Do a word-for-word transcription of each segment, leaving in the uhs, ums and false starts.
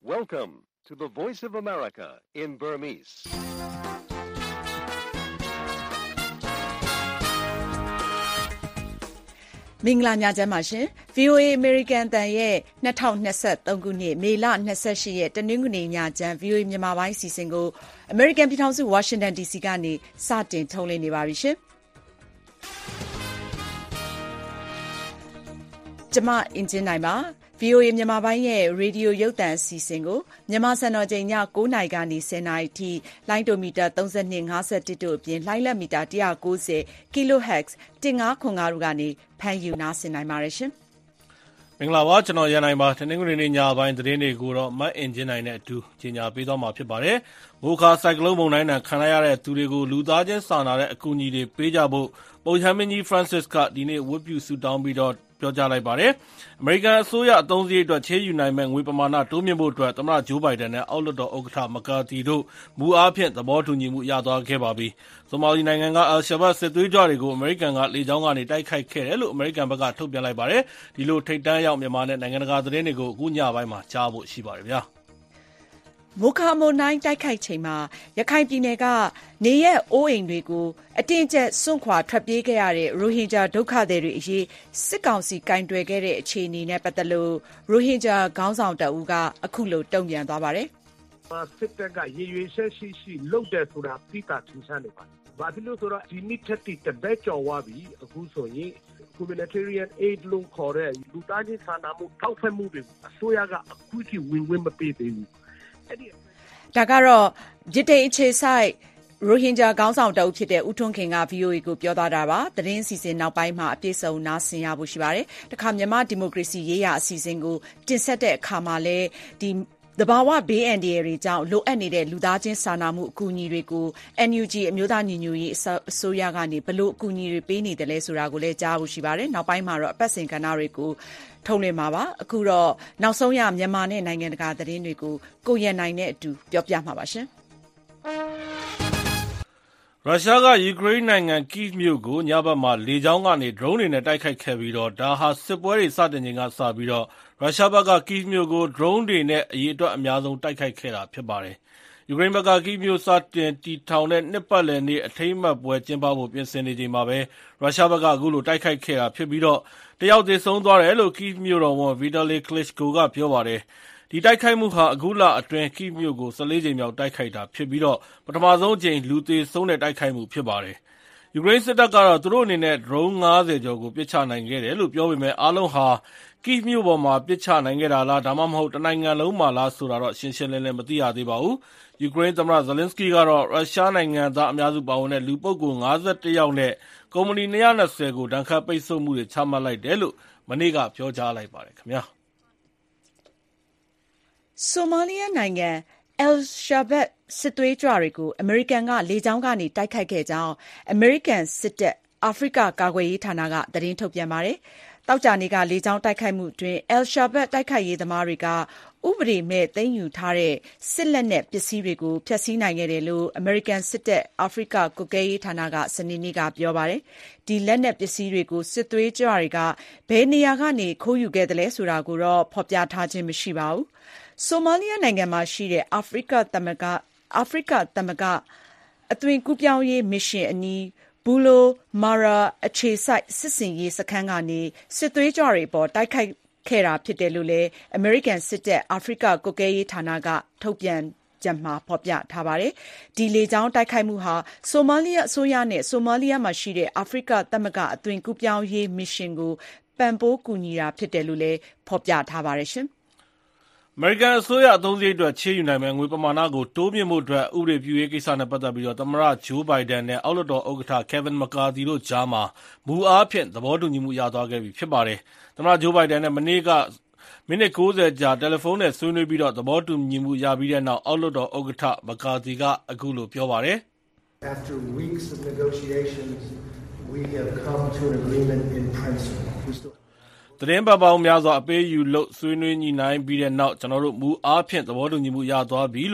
Welcome to the Voice of America in Burmese. မင်္ဂလာညချမ်းပါရှင် ဗွီအိုအေ American အသံရဲ့၂၀၂၃ခုနှစ်မေလ၂၈ရက်တနင်္ဂနွေညချမ်း ဗွီအိုအေ မြန်မာပိုင်းအစီအစဉ်ကို American ပြည်ထောင်စု Washington ဒီစီကနေစတင်ထုတ်လွှင့်နေပါပြီရှင်။ကျွန်မအင်ဂျင်နိုင်ပါ ဗွီအိုအေ မြန်မာပိုင်းရဲ့ရေဒီယိုရုပ်သံအစီအစဉ်ကိုမြန်မာစံတော်ချိန်ည၉နာရီကနေ၁၀နာရီအထိလိုင်းဒိုမီတာ၃၂ ၅၁တို့အပြင်လိုင်းလက်မီတာ၁၉၀ Kilohertz ၁၅ခွန်၅တို့ကနေဖမ်းယူနားဆင်နိုင်ပါတယ်ရှင်။မင်္ဂလာပါကျွန်တော်ရန်နိုင်ပါတနင်္ဂနွေနေ့ညပိုင်းသတင်းတွေကိုတော့မတ်အင်ဂျင်နိုင်နဲ့အတူကြီးညာပေးသွားမှာဖြစ်ပါတယ်။မိုခါဆိုင်ကလုန်းမုန်တိုင်းနဲ့ခံရတဲ့သူတွေကိုလူသားချင်းစာနာတဲ့အကူအညီတွေပေးကြဖို့ပုပ်ရဟန်းမင်းကြီး Francis ကဒီနေ့ဝတ်ပြုဆုတောင်းပြီးတော့ပြောကြားလိုက်ပါတယ်။ အမေရိကန်အစိုးရအသုံးစရိတ်အတွက်ချေးယူနိုင်မဲ့ငွေပမာဏတိုးမြင့်ဖို့အတွက်သမ္မတဂျိုးဘိုင်ဒန်နဲ့အောက်လွှတ်တော်ဥက္ကဋ္ဌမကာတီတို့မူအားဖြင့်သဘောတူညီမှုရသွားခဲ့ပါပြီ။ဆိုမာလီနိုင်ငံကအယ်လ်ရှာဘတ်စစ်သွေးကြွတွေကိုအမေရိကန်ကလေကြောင်းကနေတိုက်ခိုက်ခဲ့တယ်လို့အမေရိကန်ဘက်ကထုတ်ပြန်လိုက်ပါတယ်။ဒီလိုထိပ်တန်းရောက်မြန်မာနဲ့နိုင်ငံတကာသတင်းတွေကိုအခုညပိုင်းမှာကြားဖို့ရှိပါတယ်ဗျာ။မိုခါမုန်တိုင်းတိုက်ခိုက်ချိန်မှာရခိုင်ပြည်နယ်ကနေရက်အိုးအိမ်တွေကိုအတင်းအကျပ်စွန့်ခွာထွက်ပြေးခဲ့ရတဲ့ရိုဟင်ဂျာဒုက္ခသည်တွေအရေးစစ်ကောင်စီကင်တွယ်ခဲ့တဲ့အခြေအနေနဲ့ပတ်သက်လို့ရိုဟင်ဂျာခေါင်းဆောင်တအူးကအခုလိုတုံ့ပြန်သွားပါတယ်။စစ်တပ်ကရေရွေဆက်ရှိရှိလုပ်တယ်ဆိုတာသိတာထင်ရှားနေပါတယ်။ဘာဖြစ်လို့ဆိုတော့ဒီနှစ်ထက်တပတ်ကျော်သွားပြီအခုဆိုရင် humanitarian aid လို့ခေါ်တဲ့လူသားချင်းစာနာမှုထောက်ပံ့မှုတွေအစိုးရကအခုထိဝင်ဝင်မပေးသေးဘူးဒါကတော့ဗြိတိန်အခြေစိုက်ရိုဟင်ဂျာခေါင်းဆောင်တအုပ်ဖြစ်တဲ့ဦးထွန်းခင်က ဗွီအိုအေ ကိုပြောသွားတာပါ။သတင်းအစီအစဉ်နောက်ပိုင်းမှာအပြည့်စုံနားဆင်ရဖို့ရှိပါတယ်။တခါမြန်မာဒီမိုကရေစီရေးရာအစီအစဉ်ကိုတင်ဆက်တဲ့အခါမှာလည်းဒီသဘာဝဘေးအန္တရာယ်တွေကြောင့်လိုအပ်နေတဲ့လူသားချင်းစာနာမှုအကူအညီတွေကို အန်ယူဂျီ အမျိုးသားညီညွတ်ရေးအစိုးရကနေဘလို့အကူအညီတွေပေးနေတယ်လဲဆိုတာကိုလည်းကြားဖို့ရှိပါတယ်။နောက်ပိုင်းမှာတော့အပတ်စဉ်ကဏ္ဍတွေကိုထုတ်လွှင့်မှာပါ။အခုတော့နောက်ဆုံးရမြန်မာနဲ့နိုင်ငံတကာသတင်းတွေကိုကိုရန်နိုင်နဲ့အတူပြောပြမှာပါရှင်။ရုရှားကယူကရိန်းနိုင်ငံကိဗ်မြို့ကိုညဘက်မှာလေကြောင်းကနေဒရုန်းတွေနဲ့တိုက်ခိုက်ခဲ့ပြီးတော့ဒါဟာစစ်ပွဲတွေစတင်ချိန်ကစပြီးတော့ရုရှားဘက်ကကိဗ်မြို့ကိုဒရုန်းတွေနဲ့အရေးအတွက်အများဆုံးတိုက်ခိုက်ခဲ့တာဖြစ်ပါတယ်။ယူကရိန်းဘက်ကကိဗ်မြို့စတင်တည်ထောင်တဲ့နှစ်ပတ်လည်နေ့အထိမ်းအမှတ်ပွဲကျင်းပဖို့ပြင်ဆင်နေချိန်မှာပဲရုရှားဘက်ကအခုလိုတိုက်ခိုက်ခဲ့တာဖြစ်ပြီးတော့တယောက်သေဆုံးသွားတယ်လို့ကိဗ်မြို့တော်ဝန် Vitaly Klitschko ကပြောပါတယ်။ဒီတိုက်ခိုက်မှုဟာအခုလအတွင်းကိဗ်မြို့ကို၁၄ကြိမ်မြောက်တိုက်ခိုက်တာဖြစ်ပြီးတော့ပထမဆုံးအကြိမ်လူသေဆုံးတဲ့တိုက်ခိုက်မှုဖြစ်ပါတယ်။ယူကရိန်းစစ်တပ်ကတော့သူတို့အနေနဲ့ဒရုန်း၅၀ကျော်ကိုပစ်ချနိုင်ခဲ့တယ်လို့ပြောပေမဲ့အားလုံးဟာကိဗ်မြို့ပေါ်မှာပစ်ချနိုင်ခဲ့တာလားဒါမှမဟုတ်တနိုင်ငံလုံးမှာလားဆိုတာတော့ရှင်းရှင်းလင်းလင်းမသိရသေးပါဘူး။ယူကရိန်းသမ္မတဇလင်းစကီကတော့ရုရှားနိုင်ငံသားအများစုပါဝင်တဲ့လူပုဂ္ဂိုလ်၅၁ယောက်နဲ့ကုမ္ပဏီ၂၂၀ကိုဒဏ်ခတ်ပိတ်ဆို့မှုတွေချမှတ်လိုက်တယ်လို့မနေ့ကပြောကြားလိုက်ပါတယ်ခင်ဗျာ။ဆိုမာလီယာနိုင်ငံအယ်လ်ရှာဘတ်စစ်သွေးကြွတွေကိုအမေရိကန်ကလေကြောင်းကနေတိုက်ခိုက်ခဲ့ကြောင်းအမေရိကန်စစ်တပ်အာဖရိကကာကွယ်ရေးဌာနကသတင်းထုတ်ပြန်ပါတယ်။သောကြာနေ့ကလေကြောင်းတိုက်ခိုက်မှုအတွင်းအယ်လ်ရှာဘတ်တိုက်ခိုက်ရေးသမားတွေကဥပဒေမဲ့သိမ်းယူထားတဲ့စစ်လက်နက်ပစ္စည်းတွေကိုဖျက်ဆီးနိုင်ခဲ့တယ်လို့အမေရိကန်စစ်တပ်အာဖရိကကွပ်ကဲရေးဌာနကစနေနေ့ကပြောပါတယ်။ဒီလက်နက်ပစ္စည်းတွေကိုစစ်သွေးကြွတွေကဘယ်နေရာကနေခိုးယူခဲ့တယ်လဲဆိုတာကိုတော့ဖော်ပြထားခြင်းမရှိပါဘူး။ဆိုမာလီယာနိုင်ငံမှာရှိတဲ့အာဖရိကသမဂ္ဂအာဖရိကသမဂ္ဂအသွင်ကူးပြောင်းရေးမစ်ရှင်အနီးဘူလိုမာရာအခြေစိုက်စစ်စင်ရေးစခန်းကနေစစ်သွေးကြွတွေပေါ်တိုက်ခိုက်ခဲ့တာဖြစ်တယ်လို့လည်းအမေရိကန်စစ်တပ်အာဖရိကကွပ်ကဲရေးဌာနကထုတ်ပြန်ချက်မှာဖော်ပြထားပါတယ်။ဒီလေကြောင်းတိုက်ခိုက်မှုဟာဆိုမာလီယာအစိုးရနဲ့ဆိုမာလီယာမှာရှိတဲ့အာဖရိကသမဂ္ဂအသွင်ကူးပြောင်းရေးမစ်ရှင်ကိုပံ့ပိုးကူညီတာဖြစ်တယ်လို့လည်းဖော်ပြထားပါတယ်ရှင်။အမေရိကန်အစိုးရအသုံးစရိတ်အတွက်ချေးယူနိုင်မဲ့ငွေပမာဏကိုတိုးမြှင့်ဖို့အတွက်ဥပဒေပြုရေးကိစ္စနဲ့ပတ်သက်ပြီးတော့သမ္မတဂျိုးဘိုင်ဒန်နဲ့အောက်လွှတ်တော်ဥက္ကဋ္ဌကယ်ဗင်မကာတီတို့ကြားမှာမူအားဖြင့်သဘောတူညီမှုရသွားခဲ့ပြီဖြစ်ပါတယ်။သမ္မတဂျိုးဘိုင်ဒန်နဲ့မနေ့ကမိနစ်၉၀ကြာတယ်လီဖုန်းနဲ့ဆွေးနွေးပြီးတော့သဘောတူညီမှုရပြီးတဲ့နောက်အောက်လွှတ်တော်ဥက္ကဋ္ဌမကာတီကအခုလိုပြောပါတယ်။ After weeks of negotiations, we have come to an agreement in principle. သတင်းပတ်ပေါင်းများစွာအပေးယူလို့ဆွေးနွေးညှိနှိုင်းပြီးတဲ့နောက်ကျွန်တော်တို့မူအားဖြင့်သဘောတူညီမှုရသွားပြီလို့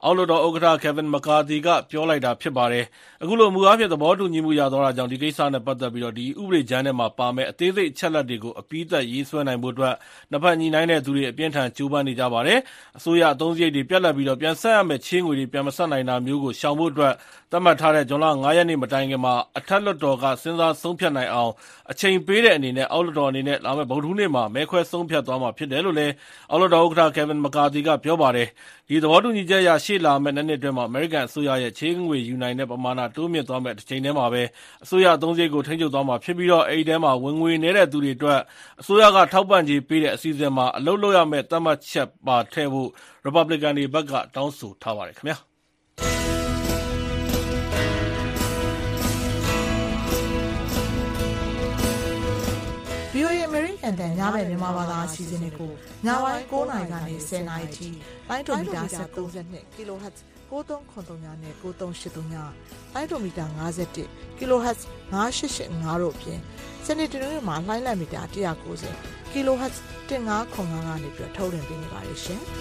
အောက်လွှတ်တော်ဥက္ကဋ္ဌ Kevin McCarthy ကပြောလိုက်တာဖြစ်ပါတယ်။အခုလိုမူအားဖြင့်သဘောတူညီမှုရသွားတာကြောင့်ဒီကိစ္စနဲ့ပတ်သက်ပြီးတော့ဒီဥပဒေကြမ်းထဲမှာပါမဲ့အသေးစိတ်အချက်အလက်တွေကိုအပြီးသတ်ရေးဆွဲနိုင်ဖို့အတွက်နှစ်ဖက်ညီနိုင်တဲ့သူတွေအပြင်းထန်ကြိုးပမ်းနေကြပါတယ်။အစိုးရအသုံးစရိတ်တွေပြတ်လတ်ပြီးတော့ပြန်ဆက်ရမယ့်ချေးငွေတွေပြန်မဆက်နိုင်တာမျိုးကိုရှောင်ဖို့အတွက်သတ်မှတ်ထားတဲ့ဇွန်လငါးရက်နေ့မတိုင်ခင်မှာအထက်လွှတ်တော်ကစဉ်းစားဆုံးဖြတ်နိုင်အောင်အချိန်ပေးတဲ့အနေနဲ့အောက်လွှတ်တော်အနေနဲ့လာမယ့်ဗုဒ္ဓဟူးနေ့မှာမဲခွဲဆုံးဖြတ်သွားမှာဖြစ်တယ်လို့လည်းအောက်လွှတ်တော်ဥက္ကဋ္ဌ Kevin McCarthy ကပြောပါတယ်။ဒီသဘောတူညီချက်အရရှေ့လာမယ့်နှစ်နှစ်အတွင်းမှာအမေရိကန်အစိုးရရဲ့ချေးငွေယူနိုင်တဲ့ပမာဏတိုးမြင့်သွားမယ့်တစ်ချိန်တည်းမှာပဲအစိုးရအသုံးစရိတ်ကိုထိန်းချုပ်သွားမှာဖြစ်ပြီးတော့အဲဒီထဲမှာဝင်ငွေနေတဲ့သူတွေအတွက်အစိုးရကထောက်ပံ့ကြေးပေးတဲ့အစီအစဉ်မှာအလုပ်လုပ်ရမယ့်သတ်မှတ်ချက်ပါထည့်ဖို့ Republican တွေဘက်ကတောင်းဆိုထားပါတယ်ခင်ဗျာ။ဗီအိုအေ American တန်ညဘက်မြန်မာဘာသာအစီအစဉ်တွေကိုညပိုင်းကိုးနာရီကနေဆယ်နာရီထိတိုင်းတိုမီတာဆက်သုံး၂ kHz ကိုးသုံးခုသုံးညနဲ့ကိုးသုံးရှစ်သုံးညတိုင်းတိုမီတာ၅၁ kHz ၅၈၈၅တို့အပြင်စနေတနင်္ဂနွေမှာလှိုင်းလတ်မီတာ၁၉၀ kHz ၁၅ခု၅ကနေပြီးထုတ်လွှင့်ပေးနေပါတယ်ရှင်။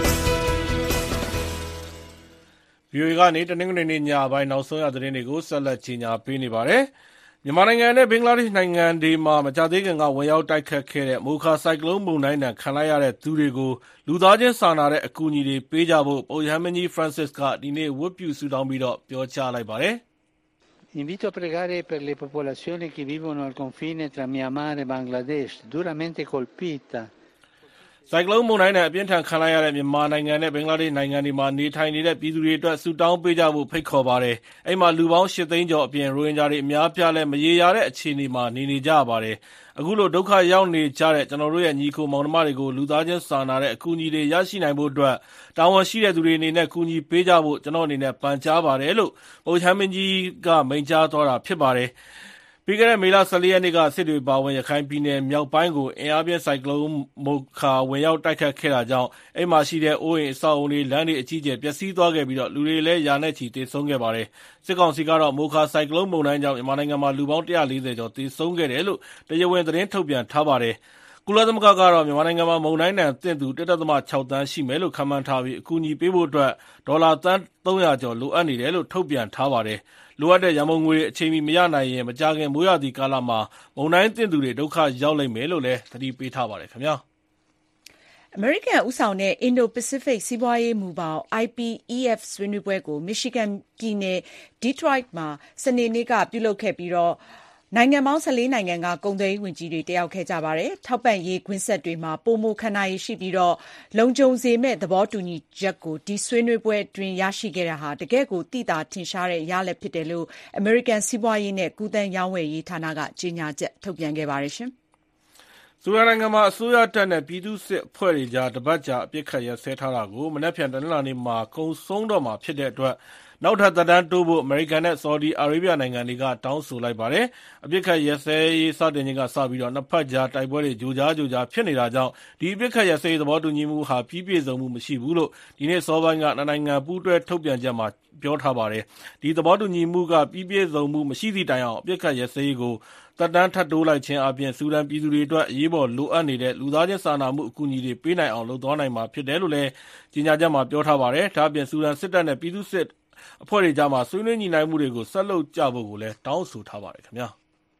ဗီအိုအေကနေတနင်္ဂနွေနေ့ညပိုင်းနောက်ဆုံးရသတင်းတွေကိုဆက်လက်ကြီးညာပေးနေပါတယ်။မြန်မာနိုင်ငံနဲ့ဘင်္ဂလားဒေ့ရှ်နိုင်ငံတွေမှာမကြာသေးခင်ကဝင်ရောက်တိုက်ခတ်ခဲ့တဲ့မိုခါဆိုင်ကလုန်းမုန်တိုင်းဒဏ်ခံလိုက်ရတဲ့သူတွေကိုလူသားချင်းစာနာတဲ့အကူအညီတွေပေးကြဖို့ပုပ်ရဟန်းမင်းကြီး Francis ကဒီနေ့ဝတ်ပြုဆုတောင်းပြီးတော့ပြောကြားလိုက်ပါတယ်။ Invito a pregare per le popolazioni che vivono al confine tra Myanmar e Bangladesh, duramente colpita. ဆိုင်ကလုန်းမုန်တိုင်းနဲ့အပြင်းထန်ခံလိုက်ရတဲ့မြန်မာနိုင်ငံနဲ့ဘင်္ဂလားဒေ့ရှ်နိုင်ငံတွေမှာနေထိုင်နေတဲ့ပြည်သူတွေအတွက်ဆုတောင်းပေးကြဖို့ဖိတ်ခေါ်ပါတယ်။အဲ့မှာလူပေါင်း၈သိန်းကျော်အပြင်ရိုဟင်ဂျာတွေအများပြားလဲမရေရာတဲ့အခြေအနေမှာနေနေကြရပါတယ်။အခုလိုဒုက္ခရောက်နေကြတဲ့ကျွန်တော်တို့ရဲ့ညီကိုမောင်နှမတွေကိုလူသားချင်းစာနာတဲ့အကူအညီတွေရရှိနိုင်ဖို့အတွက်တာဝန်ရှိတဲ့သူတွေအနေနဲ့ကူညီပေးကြဖို့ကျွန်တော်အနေနဲ့ပန်ကြားပါတယ်လို့ပုပ်ရဟန်းမင်းကြီးကမိန့်ကြားသွားတာဖြစ်ပါတယ်။ပြီးခဲ့တဲ့မေလ၁၄ရက်နေ့ကစစ်တွေပါဝင်ရခိုင်ပြည်နယ်မြောက်ပိုင်းကိုအင်အားပြင်းဆိုင်ကလုန်းမိုခါဝင်ရောက်တိုက်ခတ်ခဲ့တာကြောင့်အိမ်မှာရှိတဲ့အိုးအိမ်အဆောက်အုံတွေလမ်းတွေအကြီးအကျယ်ပျက်စီးသွားခဲ့ပြီးတော့လူတွေလည်းရာနဲ့ချီသေဆုံးခဲ့ပါတယ်။စစ်ကောင်စီကတော့မိုခါဆိုင်ကလုန်းမုန်တိုင်းကြောင့်မြန်မာနိုင်ငံမှာလူပေါင်း၁၄၀ကျော်သေဆုံးခဲ့တယ်လို့တရားဝင်သတင်းထုတ်ပြန်ထားပါတယ်။ကုလသမဂ္ဂကတော့မြန်မာနိုင်ငံမှာမုန်တိုင်းဒဏ်သင့်သူ၁.၆ သန်းရှိမယ်လို့ခန့်မှန်းထားပြီးအကူအညီပေးဖို့အတွက်ဒေါ်လာသန်း၃၀၀ကျော်လိုအပ်နေတယ်လို့ထုတ်ပြန်ထားပါတယ်။လိုအပ်တဲ့ရန်ပုံငွေတွေအချိန်မီမရနိုင်ရင်မကြာခင်မိုးရာသီကာလမှာမုန်တိုင်းသင့်သူတွေဒုက္ခရောက်လိမ့်မယ်လို့လည်းသတိပေးထားပါတယ်ခင်ဗျာ။အမေရိကန်ဦးဆောင်တဲ့ Indo-Pacific စီးပွားရေးမူဘောင် I P E F ဆွေးနွေးပွဲကို Michigan ပြည်နယ် Detroit မှာစနေနေ့ကပြုလုပ်ခဲ့ပြီးတော့နိုင်ငံပေါင်း၁၄နိုင်ငံကကုန်သွယ်ရေးဝန်ကြီးတွေတက်ရောက်ခဲ့ကြပါတယ်။ထောက်ပံ့ရေးကွင်းဆက်တွေမှာပိုမိုခံနိုင်ရရှိပြီးတော့လုံခြုံစေမဲ့သဘောတူညီချက်ကိုဒီဆွေးနွေးပွဲအတွင်းရရှိခဲ့တာဟာတကယ့်ကိုသိသာထင်ရှားတဲ့ရလဒ်ဖြစ်တယ်လို့ American စီးပွားရေးနဲ့ကူးသန်းရောင်းဝယ်ရေးဌာနကကြေညာချက်ထုတ်ပြန်ခဲ့ပါတယ်ရှင်။ဆူဒန်နိုင်ငံမှာအစိုးရတပ်နဲ့ပြည်သူ့စစ်အဖွဲ့တွေကြားတပတ်ကြာအပစ်ခတ်ရပ်စဲထားတာကိုမနက်ဖြန်တနင်္လာနေ့မှာကုံဆုံးတော့မှာဖြစ်တဲ့အတွက်နောက်ထပ်သက်တမ်းတိုးဖို့အမေရိကန်နဲ့ဆော်ဒီအာရေဗျနိုင်ငံတွေကတောင်းဆိုလိုက်ပါတယ်။အပစ်ခတ်ရပ်စဲရေးစတင်ခြင်းကစပြီးတော့နှစ်ဖက်ကြားတိုက်ပွဲတွေကြိုကြားကြိုကြားဖြစ်နေတာကြောင့်ဒီအပစ်ခတ်ရပ်စဲရေးသဘောတူညီမှုဟာပြီးပြည့်စုံမှုမရှိဘူးလို့ဒီနေ့စောပိုင်းကနှစ်နိုင်ငံပူးတွဲထုတ်ပြန်ချက်မှာပြောထားပါတယ်။ဒီသဘောတူညီမှုကပြီးပြည့်စုံမှုမရှိသည့်တိုင်အောင်အပစ်ခတ်ရပ်စဲရေးကိုသက်တမ်းထပ်တိုးလိုက်ခြင်းအပြင်ဆူဒန်ပြည်သူတွေအတွက်အရေးပေါ်လိုအပ်နေတဲ့လူသားချင်းစာနာမှုအကူအညီတွေပေးနိုင်အောင်လုပ်သွားနိုင်မှာဖြစ်တယ်လို့လည်းကြေညာချက်မှာပြောထားပါတယ်။ဒါ့အပြင်ဆူဒန်စစ်တပ်နဲ့ပြည်သူ့စစ်အဖွဲ့တွေကြားမှာဆွေးနွေးညှိနှိုင်းမှုတွေကိုဆက်လုပ်ကြဖို့ကိုလည်းတောင်းဆိုထားပါတယ်ခင်ဗျာ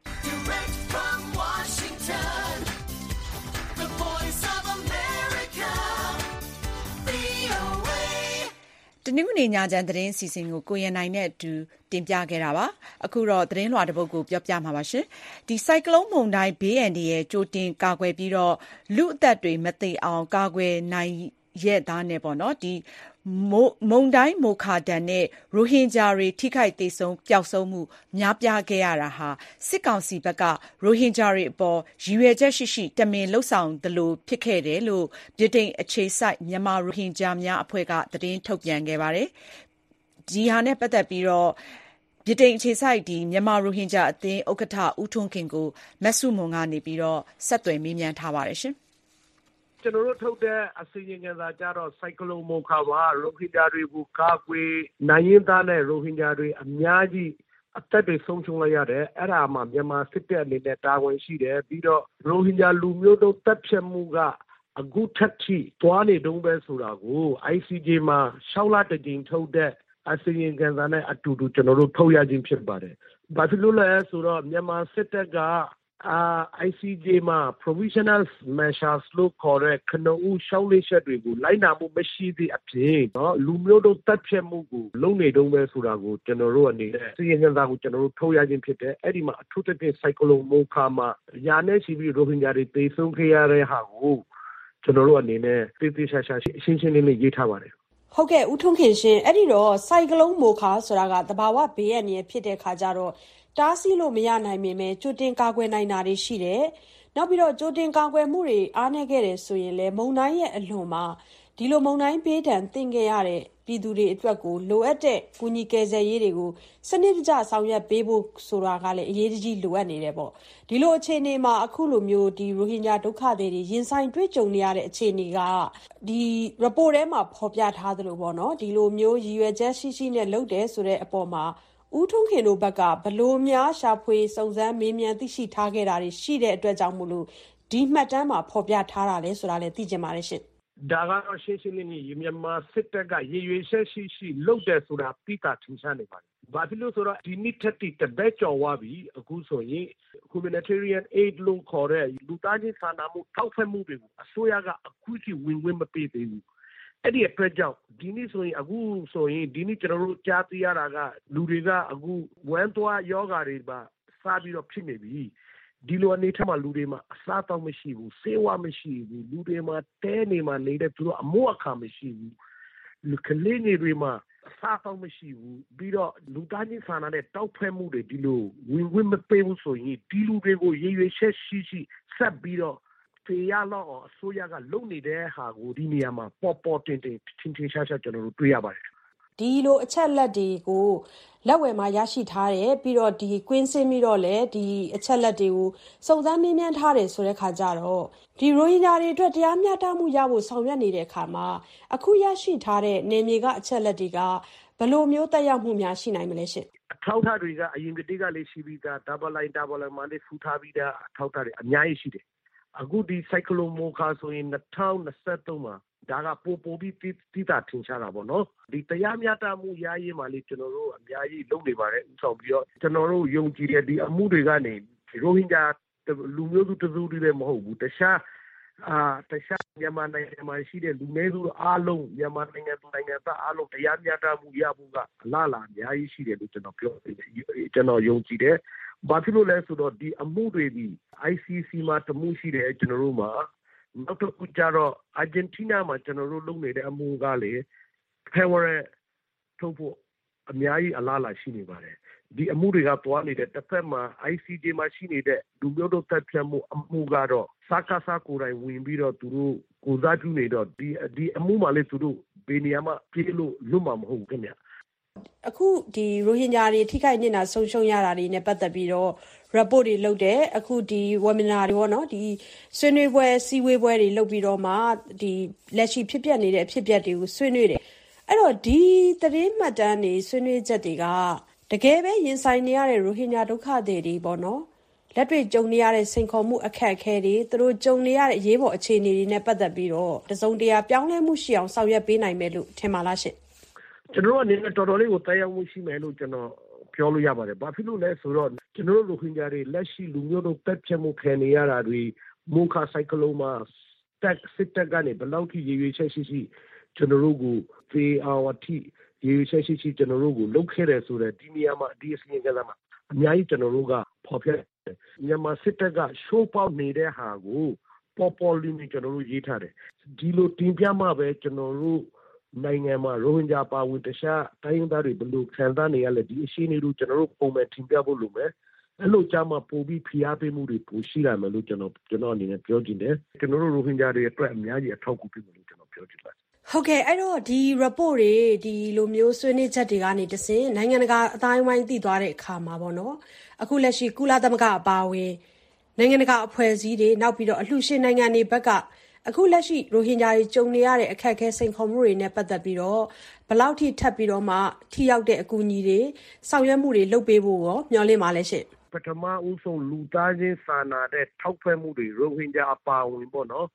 တနင်္ဂနွေညချမ်းသတင်းအစီအစဉ်ကိုကိုရန်နိုင်နဲ့အတူတင်ပြခဲ့တာပါအခုတော့သတင်းလွှာတစ်ပုဒ်ကိုပြောပြမှာပါရှင်ဒီဆိုင်ကလုန်းမုန်တိုင်းဘေးအန္တရာယ်ကြိုတင်ကာကွယ်ပြီးတော့လူအသက်တွေမသေအောင်ကာကွယ်နိုင်ရဲ့သားနဲ့ပေါ့နော်ဒီမုန်တိုင်းမိုခါဒဏ်နဲ့ရိုဟင်ဂျာတွေထိခိုက်ဒေဆုံးပျောက်ဆုံးမှုများပြားခဲ့ရတာဟာစစ်ကောင်စီဘက်ကရိုဟင်ဂျာတွေအပေါ်ရည်ရွယ်ချက်ရှိရှိတမင်လှုပ်ဆောင်သလိုဖြစ်ခဲ့တယ်လို့ဗြိတိန်အခြေစိုက်မြန်မာရိုဟင်ဂျာများအဖွဲ့ကသတင်းထုတ်ပြန်ခဲ့ပါတယ်ဒီဟာနဲ့ပတ်သက်ပြီးတော့ဗြိတိန်အခြေစိုက်ဒီမြန်မာရိုဟင်ဂျာအသင်းဥက္ကဋ္ဌဦးထွန်းခင်ကိုမဆုမွန်ကနေပြီးတော့ဆက်သွယ်မေးမြန်းထားပါတယ်ရှင်ကျွန်တော်တို့ထုတ်တဲ့အစီရင်ခံစာကြတော့ဆိုင်ကလုန်းမိုခါပါရိုဟင်ဂျာတွေကိုကာကွယ်နိုင်ရင်သားနဲ့ရိုဟင်ဂျာတွေအများကြီးအသက်တွေဆုံးရှုံးလိုက်ရတယ်အဲ့ဒါမှမြန်မာစစ်တပ်အနေနဲ့တာဝန်ရှိတယ်ပြီးတော့ရိုဟင်ဂျာလူမျိုးတို့တပ်ဖြတ်မှုကအခုထက်ထိသွားနေတုန်းပဲဆိုတာကို I C J မှာ၆လတစ်ကြိမ်ထုတ်တဲ့အစီရင်ခံစာနဲ့အတူတူကျွန်တော်တို့ထုတ်ရခြင်းဖြစ်ပါတယ်။ဘာဖြစ်လို့လဲဆိုတော့မြန်မာစစ်တပ်ကအာ I C J မှာ provisional measures လို့ခေါ်တဲ့ခဏဦးရှောင်းလေးချက်တွေကိုလိုက်နာမှုမရှိသည့်အပြင်နော်လူမျိုးတို့တပ်ဖြတ်မှုကိုလုံနေတုန်းပဲဆိုတာကိုကျွန်တော်တို့အနေနဲ့စီရင်ခံစာကိုကျွန်တော်တို့ထုတ်ရခြင်းဖြစ်တယ်။အဲ့ဒီမှာအထူးသဖြင့် cyclone Mocha မှာရာနဲ့ချီပြီးရိုဟင်ဂျာတွေတေဆုံးခဲ့ရတဲ့ဟာကိုကျွန်တော်တို့အနေနဲ့တိတိကျကျရှင်းရှင်းလင်းလင်းရေးထားပါတယ်။ဟုတ်ကဲ့ဦးထွန်းခင်ရှင်အဲ့ဒီတော့ cyclone Mocha ဆိုတာကတဘာဝဘေးအန္တရာယ်ဖြစ်တဲ့ခါကျတော့တားဆီးလို့မရနိုင်ပေမဲ့ကြိုတင်ကာကွယ်နိုင်တာတွေရှိတယ်။နောက်ပြီးတော့ကြိုတင်ကာကွယ်မှုတွေအားနည်းခဲ့တယ်ဆိုရင်လည်းမုန်တိုင်းရဲ့အလွန်မှာဒီလိုမုန်တိုင်းဘေးဒဏ်သင့်ခဲ့ရတဲ့ပြည်သူတွေအတွက်ကိုလိုအပ်တဲ့ကူညီကယ်ဆယ်ရေးတွေကိုစနစ်တကျဆောင်ရွက်ပေးဖို့ဆိုတာကလည်းအရေးကြီးလိုအပ်နေတယ်ပေါ့။ဒီလိုအခြေအနေမှာအခုလိုမျိုးဒီရိုဟင်ဂျာဒုက္ခသည်တွေရင်ဆိုင်တွေ့ကြုံနေရတဲ့အခြေအနေကဒီ report ထဲမှာဖော်ပြထားသလိုပေါ့နော်။ဒီလိုမျိုးရည်ရွယ်ချက်ရှိရှိနဲ့လုပ်တယ်ဆိုတဲ့အပေါ်မှာဦးထွန်းခင်တို့ဘက်ကဘလို့များရှာဖွေစုံစမ်းမေးမြန်းသိရှိထားခဲ့တာတွေရှိတဲ့အတွက်ကြောင့်မို့လို့ဒီမှတ်တမ်းမှာဖော်ပြထားတာလဲဆိုတာလည်းသိချင်ပါတယ်ရှင်။ဒါကတော့ရှင်းရှင်းလင်းလင်းမြန်မာစစ်တပ်ကရည်ရွယ်ချက်ရှိရှိလုပ်တယ်ဆိုတာသိတာထင်ရှားနေပါတယ်။ဘာဖြစ်လို့ဆိုတော့ဒီနှစ်ထက်တပတ်ကျော်သွားပြီအခုဆိုရင် humanitarian aid လို့ခေါ်တဲ့လူသားချင်းစာနာမှုထောက်ပံ့မှုတွေကိုအစိုးရကအခုထိဝင်ဝင်မပေးသေးဘူး။အဲ့ဒီအတွက်ကြောင့်ဒီနေ့ဆိုရင်အခုဆိုရင်ဒီနေ့ကျွန်တော်တို့ကြားသိရတာကလူတွေကအခုဝမ်းသွားယောဂါတွေပါစပြီးတော့ဖြစ်နေပြီဒီလိုအနေထားမှာလူတွေမှာအစားအသောက်မရှိဘူးဆေးဝါးမရှိဘူးလူတွေမှာတဲနေမှာနေတဲ့သူတို့အမိုးအခါမရှိဘူးလူကလေးတွေမှာအစားအသောက်မရှိဘူးပြီးတော့လူသားချင်းစာနာတဲ့တောက်ဖက်မှုတွေဒီလိုဝင်ဝင်မပေးဘူးဆိုရင်ဒီလူတွေကိုရည်ရွယ်ချက်ရှိရှိဆက်ပြီးတော့ဖေရလောက်အစိုးရကလုံနေတဲ့ဟာကိုဒီနေရာမှာပေါ်ပေါ်တင်တင်ထင်ထင်ရှားရှားကျွန်တော်တို့တွေ့ရပါတယ်ဒီလိုအချက်လက်တွေကိုလက်ဝယ်မှာရရှိထားတယ်ပြီးတော့ဒီကွင်းစင်းပြီးတော့လည်းဒီအချက်လက်တွေကိုစုံစမ်းမေးမြန်းထားတယ်ဆိုတဲ့ခါကျတော့ဒီရိုဟင်ဂျာတွေအတွက်တရားမျှတမှုရဖို့ဆောင်ရွက်နေတဲ့အခါမှာအခုရရှိထားတဲ့နေမြေကအချက်လက်တွေကဘယ်လိုမျိုးတက်ရောက်မှုများရှိနိုင်မလဲရှင်အထောက်အထားတွေကအရင်ကတည်းကလေးရှိပြီးသား double line double line မှာလေးဖူထားပြီးသားအထောက်အထားတွေအများကြီးရှိတယ်အခုဒီ cyclone Mocha ဆိုရင်၂၀၂၃မှာဒါကပို့ပို့ပြီးတိတာထင်ရှားတာပေါ့နော်ဒီတရားမျှတမှုရရေးမှာလေကျွန်တော်တို့အများကြီးလုပ်နေပါတယ်ဥဆောင်ပြီးတော့ကျွန်တော်တို့ယုံကြည်တဲ့ဒီအမှုတွေကနေရိုဟင်ဂျာလူမျိုးစုတစုတွေလည်းမဟုတ်ဘူးတခြားအာတခြားမြန်မာနိုင်ငံမှာရှိတဲ့လူမျိုးစုအားလုံးမြန်မာနိုင်ငံနိုင်ငံသားအားလုံးတရားမျှတမှုရဖို့ကအလားအလာအများကြီးရှိတယ်လို့ကျွန်တော်ပြောကျွန်တော်ယုံကြည်တယ်ဘာဖြစ်လို့လဲဆိုတော့ဒီအမှုတွေဒီ I C C မှာတမှုရှိတယ်ကျွန်တော်တို့မှာနောက်တစ်ခုကျတော့အာဂျင်တီးနားမှာကျွန်တော်တို့လုပ်နေတဲ့အမှုကလေဖဲဝရထုတ်ဖို့အများကြီးအလားအလာရှိနေပါတယ်ဒီအမှုတွေကတွားနေတဲ့တစ်ဖက်မှာ I C J မှာရှိနေတဲ့လူမျိုးတို့တပ်ဖြတ်မှုအမှုကတော့စကားစကိုယ်တိုင်ဝင်ပြီးတော့သူတို့ကိုစားပြုနေတော့ဒီဒီအမှုမှာလေသူတို့ဘယ်နေရာမှာပြေးလို့လွတ်မှာမဟုတ်ဘူးခင်ဗျအခုဒီရိုဟင်ဂျာတွေထိခိုက်နေတာဆုံးရှုံးရတာတွေနဲ့ပတ်သက်ပြီးတော့ report တွေလုပ်တယ်အခုဒီ webinar တွေပေါ့နော်ဒီဆွေးနွေးပွဲစည်းဝေးပွဲတွေလုပ်ပြီးတော့မှဒီလက်ရှိဖြစ်ပျက်နေတဲ့အဖြစ်အပျက်တွေကိုဆွေးနွေးတယ်အဲ့တော့ဒီသတင်းမှတ်တမ်းတွေဆွေးနွေးချက်တွေကတကယ်ပဲရင်ဆိုင်နေရတဲ့ရိုဟင်ဂျာဒုက္ခသည်တွေပေါ့နော်လက်တွေ့ကြုံနေရတဲ့စိန်ခေါ်မှုအခက်အခဲတွေသူတို့ကြုံနေရတဲ့အရေးပေါ်အခြေအနေတွေနဲ့ပတ်သက်ပြီးတော့တစုံတရာပြောင်းလဲမှုရှိအောင်ဆောင်ရွက်ပေးနိုင်မယ်လို့ထင်ပါလားရှင်ကျွန်တော်အနေနဲ့တော်တော်လေးကိုတရားရောက်မှုရှိမယ်လို့ကျွန်တော်ပြောလို့ရပါတယ်ဘာဖြစ်လို့လဲဆိုတော့ကျွန်တော်တို့လူခင်ကြတွေလက်ရှိလူမျိုးတို့တက်ဖြတ်မှုခံနေရတာတွေမိုခါဆိုင်ကလုန်းမှာတက်စစ်တက်ကနေဘယ်လောက်ထိရည်ရွယ်ချက်ရှိရှိကျွန်တော်တို့ကိုဖေအော်ထိရည်ရွယ်ချက်ရှိရှိကျွန်တော်တို့ကိုလုတ်ခဲ့တယ်ဆိုတော့ဒီနေရာမှာဒီအစီအစဉ်ကမှအများကြီးကျွန်တော်တို့ကဖော်ပြတယ်မြန်မာစစ်တပ်ကရှိုးပေါက်နေတဲ့ဟာကိုပေါ်ပေါ်လင်းလင်းကျွန်တော်တို့ရေးထားတယ်ဒီလိုတင်ပြမှပဲကျွန်တော်တို့နိုင်ငံမှာရိုဟင်ဂျာပါဝင်တခြားတိုင်းရင်းသားတွေဘယ်လိုခံစားနေရလဲဒီအရှိနေလို့ကျွန်တော်တို့ပုံမှန်တင်ပြဖို့လိုမယ်အဲ့လိုကြမှာပို့ပြီးဖိအားပေးမှုတွေပိုရှိလာမယ်လို့ကျွန်တော်ကျွန်တော်အနေနဲ့ပြောချင်တယ်ကျွန်တော်တို့ရိုဟင်ဂျာတွေအတွက်အများကြီးအထောက်အကူပြုမယ်လို့ကျွန်တော်ပြောချင်ပါတယ်ဟုတ်ကဲ့အဲ့တော့ဒီ report တွေဒီလိုမျိုးဆွေးနွေးချက်တွေကနေတဆင့်နိုင်ငံတကာအတိုင်းဝိုင်းသိသွားတဲ့အခါမှာပေါ့နော်အခုလက်ရှိကုလသမဂ္ဂအပါအဝင်နိုင်ငံတကာအဖွဲ့အစည်းတွေနောက်ပြီးတော့အလှူရှင်နိုင်ငံတွေဘက်ကအခုလက်ရှိရိုဟင်ဂျာတွေကြုံနေရတဲ့အခက်အခဲစိန်ခေါ်မှုတွေနဲ့ပတ်သက်ပြီးတော့ဘယ်လောက်ထိထပ်ပြီးတော့မှထိရောက်တဲ့အကူအညီတွေဆောင်ရွက်မှုတွေလုပ်ပေးဖို့ရောမျှော်လင့်ပါလဲရှင်ပထမဦးဆုံးလူသားချင်းစာနာတဲ့ထောက်ပံ့မှုတွေရိုဟင်ဂျာအပါအဝင်ပေါ့နော်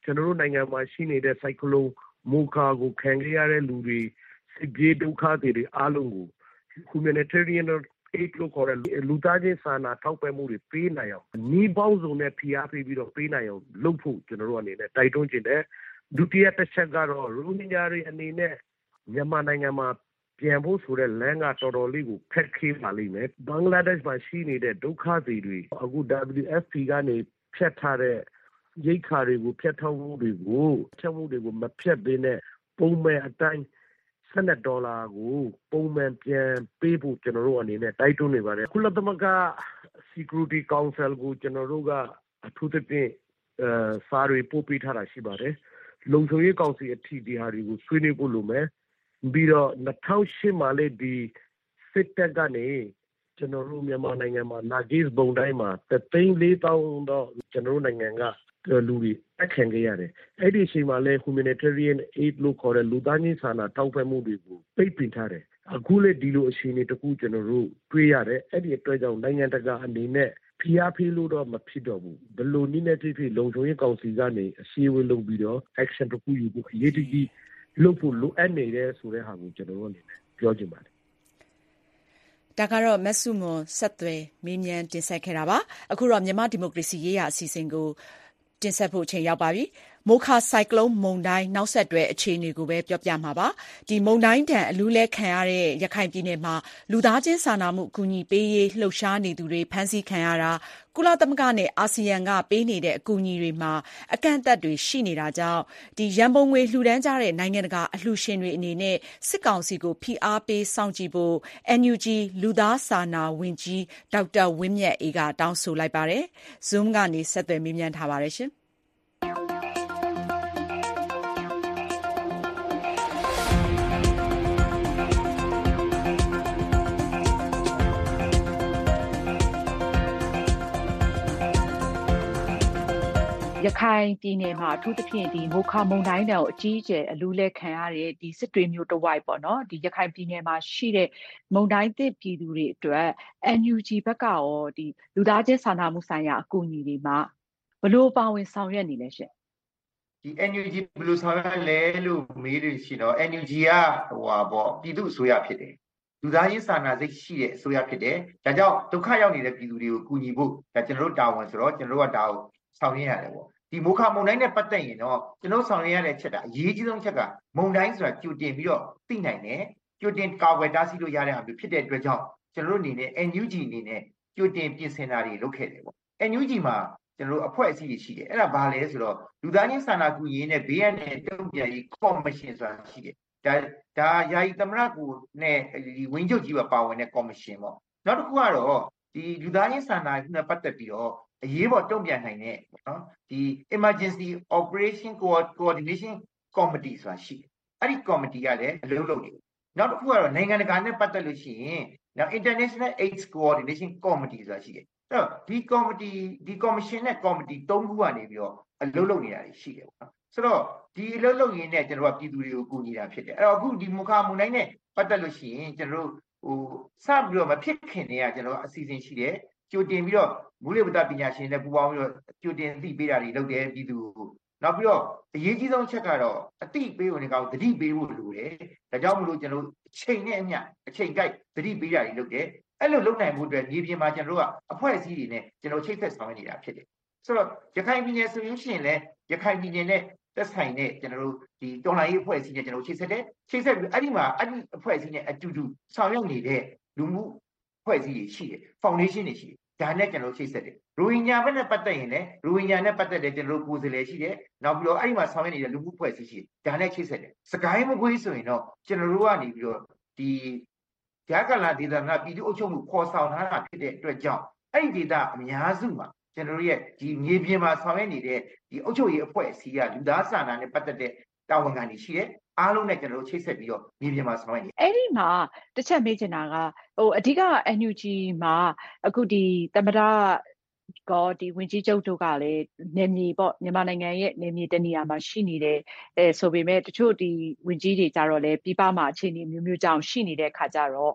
ကျွန်တော်တို့နိုင်ငံမှာရှိနေတဲ့ cyclone Mocha ကိုခံခဲ့ရတဲ့လူတွေစစ်ပြေးဒုက္ခတွေအားလုံးကို humanitarian aid လို့ခေါ်တဲ့လူသားချင်းစာနာထောက်ပံ့မှုတွေပေးနိုင်အောင်နှီးပေါင်းစုံနဲ့ဖိအားပေးပြီးတော့ပေးနိုင်အောင်လုပ်ဖို့ကျွန်တော်တို့အနေနဲ့တိုက်တွန်းခြင်းတယ်ဒုတိယတစ်ချက်ကတော့ရိုဟင်ဂျာတွေအနေနဲ့မြန်မာနိုင်ငံမှာပြန်ဖို့ဆိုတဲ့လမ်းကတော်တော်လေးကိုခက်ခဲပါလိမ့်မယ်ဘင်္ဂလားဒေ့ရှ်မှာရှိနေတဲ့ဒုက္ခသည်တွေအခု W F P ကနေဖြတ်ထားတဲ့ရိတ်ခါတွေကိုဖြတ်ထောက်မှုတွေကိုချက်မှုတွေကိုမဖြတ်ဘဲနဲ့ပုံမှန်အတိုင်းဆယ်ဒေါ်လာကိုပုံမှန်ပြန်ပေးဖို့ကျွန်တော်တို့အနေနဲ့တိုက်တွန်းနေပါတယ်ကုလသမဂ္ဂ Security Council ကိုကျွန်တော်တို့ကအထူးသဖြင့်အဲစာတွေပို့ပေးထားတာရှိပါတယ်လုံခြုံရေးကောင်စီအထီးဒီဟာတွေကိုဆွေးနွေးဖို့လိုမယ်ပြီးတော့၂၀၀၈မှာလည်းဒီစစ်တပ်ကနေကျွန်တော်တို့မြန်မာနိုင်ငံမှာနာဂစ်ဘုံတိုင်းမှာတသိန်းလေးသောင်းတော့ကျွန်တော်တို့နိုင်ငံကလူတွေအခံခဲ့ရတယ်အဲ့ဒီအချိန်မှာလဲ humanitarian aid လို့ခေါ်တဲ့လူသားချင်းစာနာထောက်ပံ့မှုတွေကိုပိတ်ပင်ထားတယ်အခုလည်းဒီလိုအခြေအနေတခုကျွန်တော်တို့တွေ့ရတယ်အဲ့ဒီအတွက်ကြောင့်နိုင်ငံတကာအနေနဲ့ဖိအားပေးလို့တော့မဖြစ်တော့ဘူးဘယ်လိုနည်းနဲ့ဖြစ်ဖြစ်လုံခြုံရေးကောင်စီကနေအစည်းအဝေးလုပ်ပြီးတော့ action တခုယူဖို့အရေးကြီးလုပ်ဖို့လိုအပ်နေတယ်ဆိုတဲ့ဟာကိုကျွန်တော်တို့အနေနဲ့ပြောချင်ပါတယ်ဒါကတော့မဆုမွန်ဆက်သွယ်မေးမြန်းတင်ဆက်ခဲ့တာပါအခုတော့မြန်မာဒီမိုကရေစီရေးရာအစီအစဉ်ကိုတင်ဆက်ဖို့ချိန်ရောက်ပါပြီမိုခါဆိုင်ကလုန်းမုန်တိုင်းနောက်ဆက်တွဲအခြေအနေကိုပဲပြောပြမှာပါဒီမုန်တိုင်းတန်အလူးလဲခံရတဲ့ရခိုင်ပြည်နယ်မှာလူသားချင်းစာနာမှုအကူအညီပေးရေးလှုပ်ရှားနေသူတွေဖမ်းဆီးခံရတာကုလသမဂ္ဂနဲ့အာဆီယံကပေးနေတဲ့အကူအညီတွေမှာအကန့်အသတ်တွေရှိနေတာကြောင့်ဒီရန်ပုံငွေလှူဒန်းကြတဲ့နိုင်ငံတကာအလှူရှင်တွေအနေနဲ့စစ်ကောင်စီကိုဖိအားပေးစောင့်ကြည့်ဖို့ N U G လူသားစာနာဝန်ကြီးဒေါက်တာဝင်းမြတ်အေးကတောင်းဆိုလိုက်ပါတယ် Zoom ကနေဆက်သွယ်မေးမြန်းထားပါတယ်ရှင်ရခိုင်ပြည်နယ်မှာအထူးသဖြင့်ဒီမိုခါမုန်တိုင်းတောင်အကြီးအကျယ်အလူးလဲခံရတဲ့ဒီစစ်တွေမျိုးတစ်ဝိုက်ပေါ့နော်ဒီရခိုင်ပြည်နယ်မှာရှိတဲ့မုန်တိုင်းသစ်ပြည်သူတွေအတွက် N U G ဘက်ကရောဒီလူသားချင်းစာနာမှုဆိုင်ရာအကူအညီတွေမှာဘလို့ပါဝင်ဆောင်ရွက်နေလဲရှင်ဒီ N U G ဘယ်လိုဆောင်ရွက်လဲလို့မေးလို့ရှိတော့ N U G ကဟိုပါပေါ့ပြည်သူ့အစိုးရဖြစ်တယ်လူသားချင်းစာနာစိတ်ရှိတဲ့အစိုးရဖြစ်တယ်ဒါကြောင့်ဒုက္ခရောက်နေတဲ့ပြည်သူတွေကိုကူညီဖို့ဒါကျွန်တော်တို့တာဝန်ဆိုတော့ကျွန်တော်တို့ကဒါကိုဆောင်ရွက်ရတယ်ပေါ့ဒီမိုခါမုန်တိုင်းနဲ့ပတ်သက်ရင်တော့ကျွန်တော်ဆောင်ရွက်ရတဲ့ချက်ကအရေးကြီးဆုံးချက်ကမုန်တိုင်းဆိုတာကြိုတင်ပြီးတော့သိနိုင်တယ်ကြိုတင်ကာကွယ်တားဆီးလို့ရတဲ့ဟာမျိုးဖြစ်တဲ့အတွက်ကြောင့်ကျွန်တော်တို့အနေနဲ့ N U G အနေနဲ့ကြိုတင်ပြင်ဆင်တာတွေလုပ်ခဲ့တယ်ပေါ့ N U G မှာကျွန်တော်တို့အဖွဲ့အစည်းတွေရှိတယ်အဲ့ဒါဘာလဲဆိုတော့လူသားချင်းစာနာကူညီရေးနဲ့ဘေးရန်နဲ့တုံ့ပြန်ရေးကော်မရှင်ဆိုတာရှိတယ်ဒါဒါယာယီသမရကူနဲ့ဒီဝင်းချုပ်ကြီးပါဝင်တဲ့ကော်မရှင်ပေါ့နောက်တစ်ခုကတော့ဒီလူသားချင်းစာနာနဲ့ပတ်သက်ပြီးတော့အရေးပေါ်တုံ့ပြန်နိုင်တဲ့နော်ဒီ emergency operation coordination committee ဆိုတာရှိတယ်အဲ့ဒီ committee ကလည်းအလုပ်လုပ်နေနောက်တစ်ခုကတော့နိုင်ငံတကာနဲ့ပတ်သက်လို့ရှိရင်နောက် international aid coordination committee ဆိုတာရှိတယ်အဲ့တော့ဒီ committee ဒီ commission နဲ့ committee သုံးခုကနေပြီးတော့အလုပ်လုပ်နေတာရှိတယ်ပေါ့နော်ဆိုတော့ဒီအလုပ်လုပ်ရင်းနဲ့ကျွန်တော်ကပြည်သူတွေကိုကူညီတာဖြစ်တယ်အဲ့တော့အခုဒီမုခါမုန်တိုင်းနဲ့ပတ်သက်လို့ရှိရင်ကျွန်တော်တို့ဟိုစပြီးတော့မဖြစ်ခင်တည်းကကျွန်တော်အစီအစဉ်ရှိတယ်ကြိုတင်ပြီးတော့မူလဝတ္တပညာရှင်နဲ့ပူးပေါင်းပြီးတော့ကြိုတင်အသိပေးတာတွေလုပ်တယ်ပြည်သူကိုနောက်ပြီးတော့အရေးကြီးဆုံးချက်ကတော့အသိပေးဝင်ကောင်သတိပေးဖို့လိုတယ်ဒါကြောင့်မလို့ကျွန်တော်အချိန်နဲ့အမျှအချိန်ကိုက်သတိပေးတာတွေလုပ်တယ်အဲ့လိုလုပ်နိုင်ဖို့အတွက်မြေပြင်မှာကျွန်တော်တို့ကအဖွဲ့အစည်းတွေနဲ့ကျွန်တော်ချိတ်ဆက်ဆောင်ရွက်နေတာဖြစ်တယ်ဆိုတော့ရခိုင်ပြည်နယ်ဆိုရင်ရှင်လည်းရခိုင်ပြည်နယ်နဲ့သက်ဆိုင်တဲ့ကျွန်တော်တို့ဒီတော်လှန်ရေးအဖွဲ့အစည်းနဲ့ကျွန်တော်ချိတ်ဆက်တယ်ချိတ်ဆက်ပြီးအဲ့ဒီမှာအဲ့ဒီအဖွဲ့အစည်းနဲ့အတူတူဆောင်ရွက်နေတဲ့လူမှုအဖွဲ့အစည်းတွေရှိတယ် foundation တွေရှိတယ်ဒါနဲ့ကျွန်တော်ချိတ်ဆက်တယ်ရိုဟင်ဂျာဘက်နဲ့ပတ်သက်ရင်လည်းရိုဟင်ဂျာနဲ့ပတ်သက်တဲ့ကျွန်တော်တို့ကိုယ်စားလှယ်ရှိတယ်နောက်ပြီးတော့အဲ့ဒီမှာဆောင်ရွက်နေတဲ့လူမှုအဖွဲ့အစည်းရှိတယ်ဒါနဲ့ချိတ်ဆက်တယ်စကိုင်းမကွေးဆိုရင်တော့ကျွန်တော်တို့ကနေပြီးတော့ဒီဂျာကလာဒေသနာပြည်သူ့အုပ်ချုပ်မှုခေါ်ဆောင်ထားတာဖြစ်တဲ့အတွက်ကြောင့်အဲ့ဒီဒေသအများစုမှာကျွန်တော်တို့ရဲ့ဒီမြေပြင်မှာဆောင်ရွက်နေတဲ့ဒီအုပ်ချုပ်ရေးအဖွဲ့အစည်းကလူသားစာနာနဲ့ပတ်သက်တဲ့တာဝန်ခံတွေရှိတယ်အားလုံးနဲ့ကျွန်တော်တို့ချိတ်ဆက်ပြီးတော့မြေပြင်မှာဆောင်ရွက်နေအဲ့ဒီမှာတစ်ချက်မေးချင်တာကဟိုအဓိက N U G မှာအခုဒီသမ္မတကဒီဝင်ကြီးချုပ်တို့ကလည်းနေမြေပေါ့မြန်မာနိုင်ငံရဲ့နေမြေတနေရာမှာရှိနေတယ်အဲဆိုပေမဲ့တချို့ဒီဝင်ကြီးတွေကြတော့လေပြည်ပမှာအခြေအနေမျိုးမျိုးကြောင့်ရှိနေတဲ့ခါကြတော့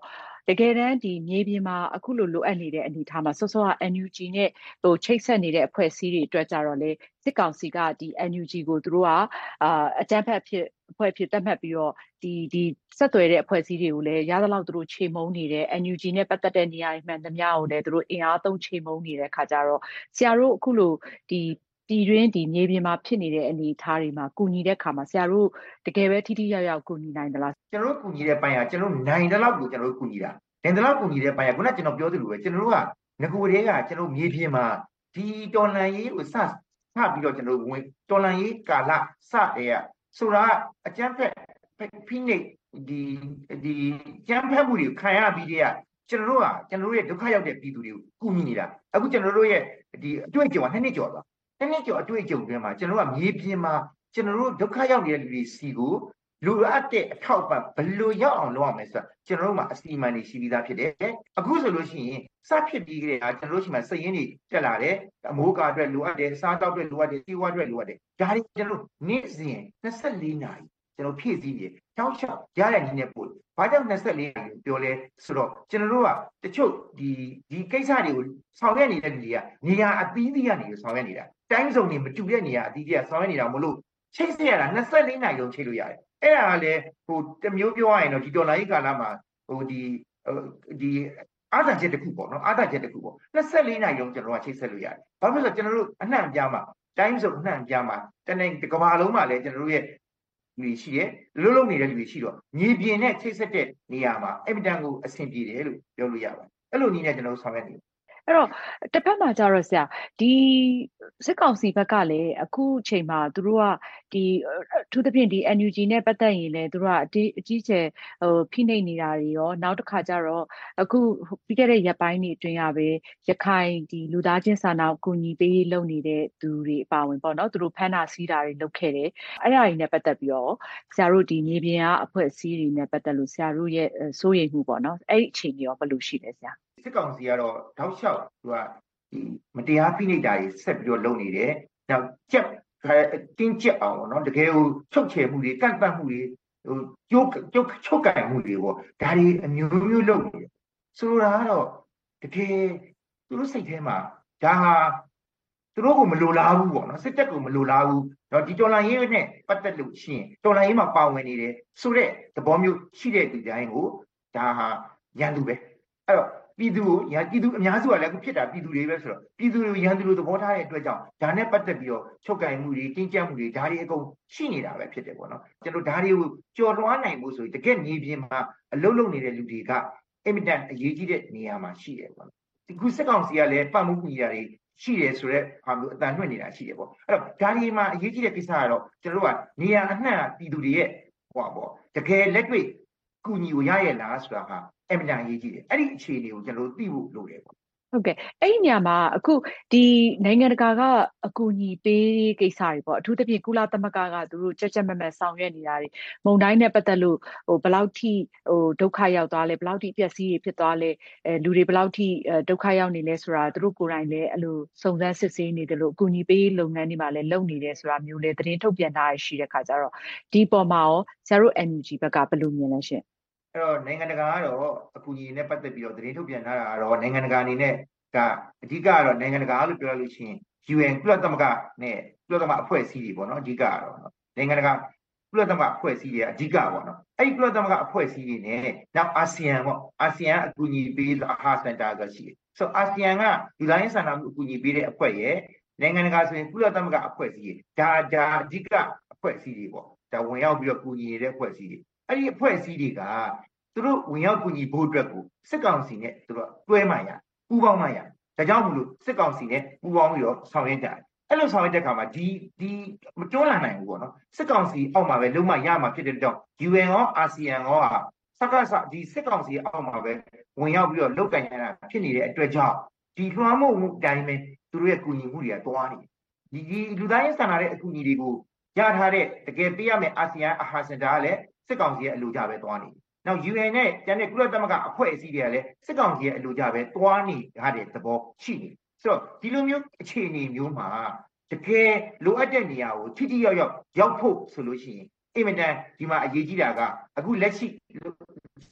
တကယ်တမ်းဒီမြေပြင်မှာအခုလိုလိုအပ်နေတဲ့အနေအထားမှာစောစောက N U G နဲ့ဟိုချိတ်ဆက်နေတဲ့အဖွဲ့အစည်းတွေအတွက်ကြတော့လေစစ်ကောင်စီကဒီ N U G ကိုသူတို့ကအာအကြမ်းဖက်ဖြစ်အဖွဲ့ဖြစ်သတ်မှတ်ပြီးတော့ဒီဒီဆက်သွယ်တဲ့အဖွဲ့အစည်းတွေကိုလည်းရသလောက်သူတို့ခြေမုံနေတယ် N U G နဲ့ပတ်သက်တဲ့နေရာတွေမှန်သမျှကိုလည်းသူတို့အင်အားသုံးခြေမုံနေတဲ့ခါကြတော့ဆရာတို့အခုလိုဒီပြည်တွင်းဒီမြေပြင်မှာဖြစ်နေတဲ့အနေအထားတွေမှာကူညီတဲ့ခါမှာဆရာတို့တကယ်ပဲထိထိရောက်ရောက်ကူညီနိုင်သလားကျွန်တော်တို့ကူညီတဲ့ပိုင်းကကျွန်တော်နိုင်တဲ့လောက်ကိုကျွန်တော်တို့ကူညီတာနိုင်တဲ့လောက်ကူညီတဲ့ပိုင်းကခုနကကျွန်တော်ပြောသလိုပဲကျွန်တော်တို့ကငကူတွေကကျွန်တော်မြေပြင်မှာဒီတော်လန်ရေးကိုစစပြီးတော့ကျွန်တော်ဝင်တော်လန်ရေးကာလစတဲ့ဆိုတာအကျန်းဖက်ဖိနှိပ်ဒီဒီကျန်းဖက်မှုတွေခံရပြီးတဲ့ကျွန်တော်တို့ကကျွန်တော်တို့ရဲ့ဒုက္ခရောက်တဲ့ပြည်သူတွေကိုကူညီနေတာအခုကျွန်တော်တို့ရဲ့ဒီအတွေ့အကြုံကနှစ်နှစ်ကျော်သွားနှစ်နှစ်ကျော်အတွေ့အကြုံတွေမှာကျွန်တော်တို့ကမြေပြင်မှာကျွန်တော်တို့ဒုက္ခရောက်နေတဲ့လူတွေစီကိုလူအပ်တဲ့အထောက်ပံ့ဘယ်လိုရောက်အောင်လုပ်ရမလဲဆိုတာကျွန်တော်တို့မှာအစီအမံတွေရှိပြီးသားဖြစ်တယ်အခုဆိုလို့ရှိရင်စဖြစ်ပြီးကြတဲ့အခါကျွန်တော်တို့ရှိမှစည်ရင်းတွေတက်လာတယ်အမိုးကာအတွက်လိုအပ်တယ်စားတောက်အတွက်လိုအပ်တယ်စီးပွားအတွက်လိုအပ်တယ်ဒါတွေကျွန်တော်တို့နေ့စဉ်နှစ်ဆယ့်လေးနာရီကျွန်တော်ဖြည့်ဆည်းပြီးတောက်လျှောက်ရတဲ့နည်းနဲ့ပို့ဘာကြောင့်နှစ်ဆယ့်လေးနာရီပြောလဲဆိုတော့ကျွန်တော်တို့ကတချို့ဒီဒီကိစ္စတွေကိုဆောင်ရွက်နေတဲ့လူတွေကနေရာအသီးသီးကနေဆောင်ရွက်နေတာတိုင်းစုံတွေမတူတဲ့နေရာအသီးသီးကဆောင်ရွက်နေတာမလို့ချိတ်ဆက်ရတာနှစ်ဆယ့်လေးနာရီလုံးချိတ်လို့ရတယ်အဲ့ဒါကလည်းဟိုတမျိုးပြောရရင်တော့ဒီဒေါ်လာကြီးကာလမှာဟိုဒီဒီအားသာချက်တစ်ခုပေါ့နော်အားသာချက်တစ်ခုပေါ့နှစ်ဆယ့်လေးနာရီလုံးကျွန်တော်ကချိတ်ဆက်လို့ရတယ်ဘာဖြစ်လို့လဲဆိုတော့ကျွန်တော်တို့အနှံ့ပြားမှာတိုင်းစုံအနှံ့ပြားမှာတနေ့ကမ္ဘာလုံးမှာလည်းကျွန်တော်တို့ရဲ့လူရှိတယ်လုံးလုံးနေတဲ့လူတွေရှိတော့မြေပြင်နဲ့ချိတ်ဆက်တဲ့နေရာမှာအင်မတန်ကိုအဆင်ပြေတယ်လို့ပြောလို့ရပါတယ်အဲ့လိုနည်းနဲ့ကျွန်တော်တို့ဆောင်ရွက်နေတယ်အဲ့တော့တစ်ဖက်မှာကြတော့ဆရာဒီစစ်ကောင်စီဘက်ကလည်းအခုချိန်မှာသူတို့ကဒီအထူးသဖြင့်ဒီ N U G နဲ့ပတ်သက်ရင်လည်းသူတို့ကအကြီးအကြီးကျယ်ဟိုဖိနှိပ်နေတာတွေရောနောက်တစ်ခါကျတော့အခုပြီးခဲ့တဲ့ရက်ပိုင်းတွေအတွင်းရပဲရခိုင်ဒီလူသားချင်းစာနာကူညီပေးလုပ်နေတဲ့သူတွေအပါဝင်ပေါ့နော်သူတို့ဖမ်းတာစီးတာတွေလုပ်ခဲ့တယ်အဲ့ဒါတွေနဲ့ပတ်သက်ပြီးတော့ဆရာတို့ဒီမြေပြင်ကအဖွဲ့အစည်းတွေနဲ့ပတ်သက်လို့ဆရာတို့ရဲ့စိုးရိမ်မှုပေါ့နော်အဲ့ဒီအခြေအနေရောဘယ်လိုရှိလဲဆရာစစ်ကောင်စီကတော့တောက်လျှောက်သူကဒီမတရားဖိနှိပ်တာတွေဆက်ပြီးတော့လုပ်နေတယ်။နောက်ကြက်တင်းကျပ်အောင်နော်တကယ်ကိုချုပ်ချယ်မှုတွေကန့်ပတ်မှုတွေဟိုကျုပ်ကျုပ်ချုပ်ကန်မှုတွေပေါ့ဒါတွေအမျိုးမျိုးလုပ်နေတယ်။ဆိုလိုတာကတော့တကယ်သူတို့စိတ်ထဲမှာဒါဟာသူတို့ကိုမလိုလားဘူးပေါ့နော်စစ်တပ်ကိုမလိုလားဘူး။တော့ဒီတော်လိုင်းရေးနဲ့ပတ်သက်လို့ရှိရင်တော်လိုင်းရေးမှာပါဝင်နေတယ်ဆိုတဲ့သဘောမျိုးရှိတဲ့ဒီတိုင်းကိုဒါဟာရန်သူပဲ။အဲ့တော့ပြည်သူကိုရန်ပြည်သူအများစုကလည်းအခုဖြစ်တာပြည်သူတွေပဲဆိုတော့ပြည်သူတွေရန်သူတွေသဘောထားတဲ့အတွက်ကြောင့်ဒါနဲ့ပတ်သက်ပြီးတော့ချုပ်ကင်မှုတွေတင်းကျပ်မှုတွေဒါတွေအကုန်ရှိနေတာပဲဖြစ်တယ်ပေါ့နော်ကျွန်တော်ဒါတွေကိုကြော်လွှားနိုင်ဖို့ဆိုရင်တကယ်မြေပြင်မှာအလုပ်လုပ်နေတဲ့လူတွေကအင်မတန်အရေးကြီးတဲ့နေရာမှာရှိတယ်ပေါ့နော်ဒီခုစစ်ကောင်စီကလည်းပတ်မှုကူညီတာတွေရှိတယ်ဆိုတော့ဟာမျိုးအတန်လွှင့်နေတာရှိတယ်ပေါ့အဲ့တော့ဒါတွေမှာအရေးကြီးတဲ့ကိစ္စကတော့ကျွန်တော်တို့ကနေရာအနှံ့ပြည်သူတွေရဲ့ဟောပေါ့တကယ်လက်တွေ့ကူညီကိုရရလားဆိုတာဟာအင်မတန်အရေးကြီးတယ်အဲ့ဒီအခြေအနေကိုကျွန်တော်တို့သိဖို့လိုတယ်ပေါ့ဟုတ်ကဲ့အဲ့ဒီနေရာမှာအခုဒီနိုင်ငံတကာကအကူအညီပေးကိစ္စတွေပေါ့အထူးသဖြင့်ကုလသမဂ္ဂကသူတို့ကြက်ကြက်မက်မက်ဆောင်ရွက်နေတာတွေမုံတိုင်းနဲ့ပတ်သက်လို့ဟိုဘယ်လောက်ထိဟိုဒုက္ခရောက်သွားလဲဘယ်လောက်ထိပျက်စီးတွေဖြစ်သွားလဲအဲလူတွေဘယ်လောက်ထိဒုက္ခရောက်နေလဲဆိုတာသူတို့ကိုယ်တိုင်လည်းအဲ့လိုစုံစမ်းစစ်ဆေးနေတယ်လို့အကူအညီပေးလုပ်ငန်းတွေမှာလည်းလုပ်နေတယ်ဆိုတာမျိုးလည်းသတင်းထုတ်ပြန်ထားရရှိတဲ့ခါကျတော့ဒီပေါ်မှာရောဆရာတို့ N U G ဘက်ကဘယ်လိုမြင်လဲရှင်အဲ့တော့နိုင်ငံတကာကတော့အကူအညီနဲ့ပတ်သက်ပြီးတော့သတင်းထုတ်ပြန်ထားတာကတော့နိုင်ငံတကာအနေနဲ့ကအဓိကကတော့နိုင်ငံတကာလို့ပြောလို့ရှိရင် U N ကုလသမဂ္ဂနဲ့ကုလသမဂ္ဂအဖွဲ့အစည်းတွေပေါ့နော်အဓိကကတော့နိုင်ငံတကာကုလသမဂ္ဂအဖွဲ့အစည်းတွေအဓိကပေါ့နော်အဲ့ဒီကုလသမဂ္ဂအဖွဲ့အစည်းတွေနဲ့နောက်အာဆီယံပေါ့အာဆီယံအကူအညီပေးအာဟာစင်တာဆိုရှိတယ်ဆိုအာဆီယံကလူသားချင်းစာနာမှုအကူအညီပေးတဲ့အဖွဲ့ရဲ့နိုင်ငံတကာဆိုရင်ကုလသမဂ္ဂအဖွဲ့အစည်းတွေဒါဒါအဓိကအဖွဲ့အစည်းတွေပေါ့ဒါဝင်ရောက်ပြီးတော့ကူညီနေတဲ့အဖွဲ့အစည်းတွေအဲ့ဒီအဖွဲ့အစည်းတွေကသူတို့ဝင်ရောက်ကူညီဖို့အတွက်ကိုစစ်ကောင်စီနဲ့သူတို့တွဲမှရပူးပေါင်းမှရဒါကြောင့်မလို့စစ်ကောင်စီနဲ့ပူးပေါင်းပြီးတော့ဆောင်ရွက်ကြတယ်အဲ့လိုဆောင်ရွက်တဲ့အခါမှာဒီဒီမတွန်းလှန်နိုင်ဘူးပေါ့နော်စစ်ကောင်စီအောက်မှာပဲလုံးဝရမှာဖြစ်တဲ့ကြောင့် U N ရောအာဆီယံရောဟာစကားစဒီစစ်ကောင်စီအောက်မှာပဲဝင်ရောက်ပြီးတော့လုတ်ကန်ရတာဖြစ်နေတဲ့အတွက်ကြောင့်ဒီလွှမ်းမိုးမှုတိုင်းပဲသူတို့ရဲ့ကူညီမှုတွေကတွားနေဒီဒီလူသားရေးဆန္ဒတဲ့အကူအညီတွေကိုရထားတဲ့တကယ်ပေးရမယ့်အာဆီယံအာဟာစင်တာကလည်းစစ်ကောင်စီရဲ့အလိုကြပဲတွားနေနောက် U N နဲ့ကျန်တဲ့ကုလသမဂ္ဂအဖွဲ့အစည်းတွေကလည်းစစ်ကောင်စီရဲ့အလိုကြပဲတွားနေရတဲ့သဘောရှိနေဆိုတော့ဒီလိုမျိုးအခြေအနေမျိုးမှာတကယ်လိုအပ်တဲ့နေရာကိုထိထိရောက်ရောက်ရောက်ဖို့ဆိုလို့ရှိရင်အင်မတန်ဒီမှာအရေးကြီးတာကအခုလက်ရှိ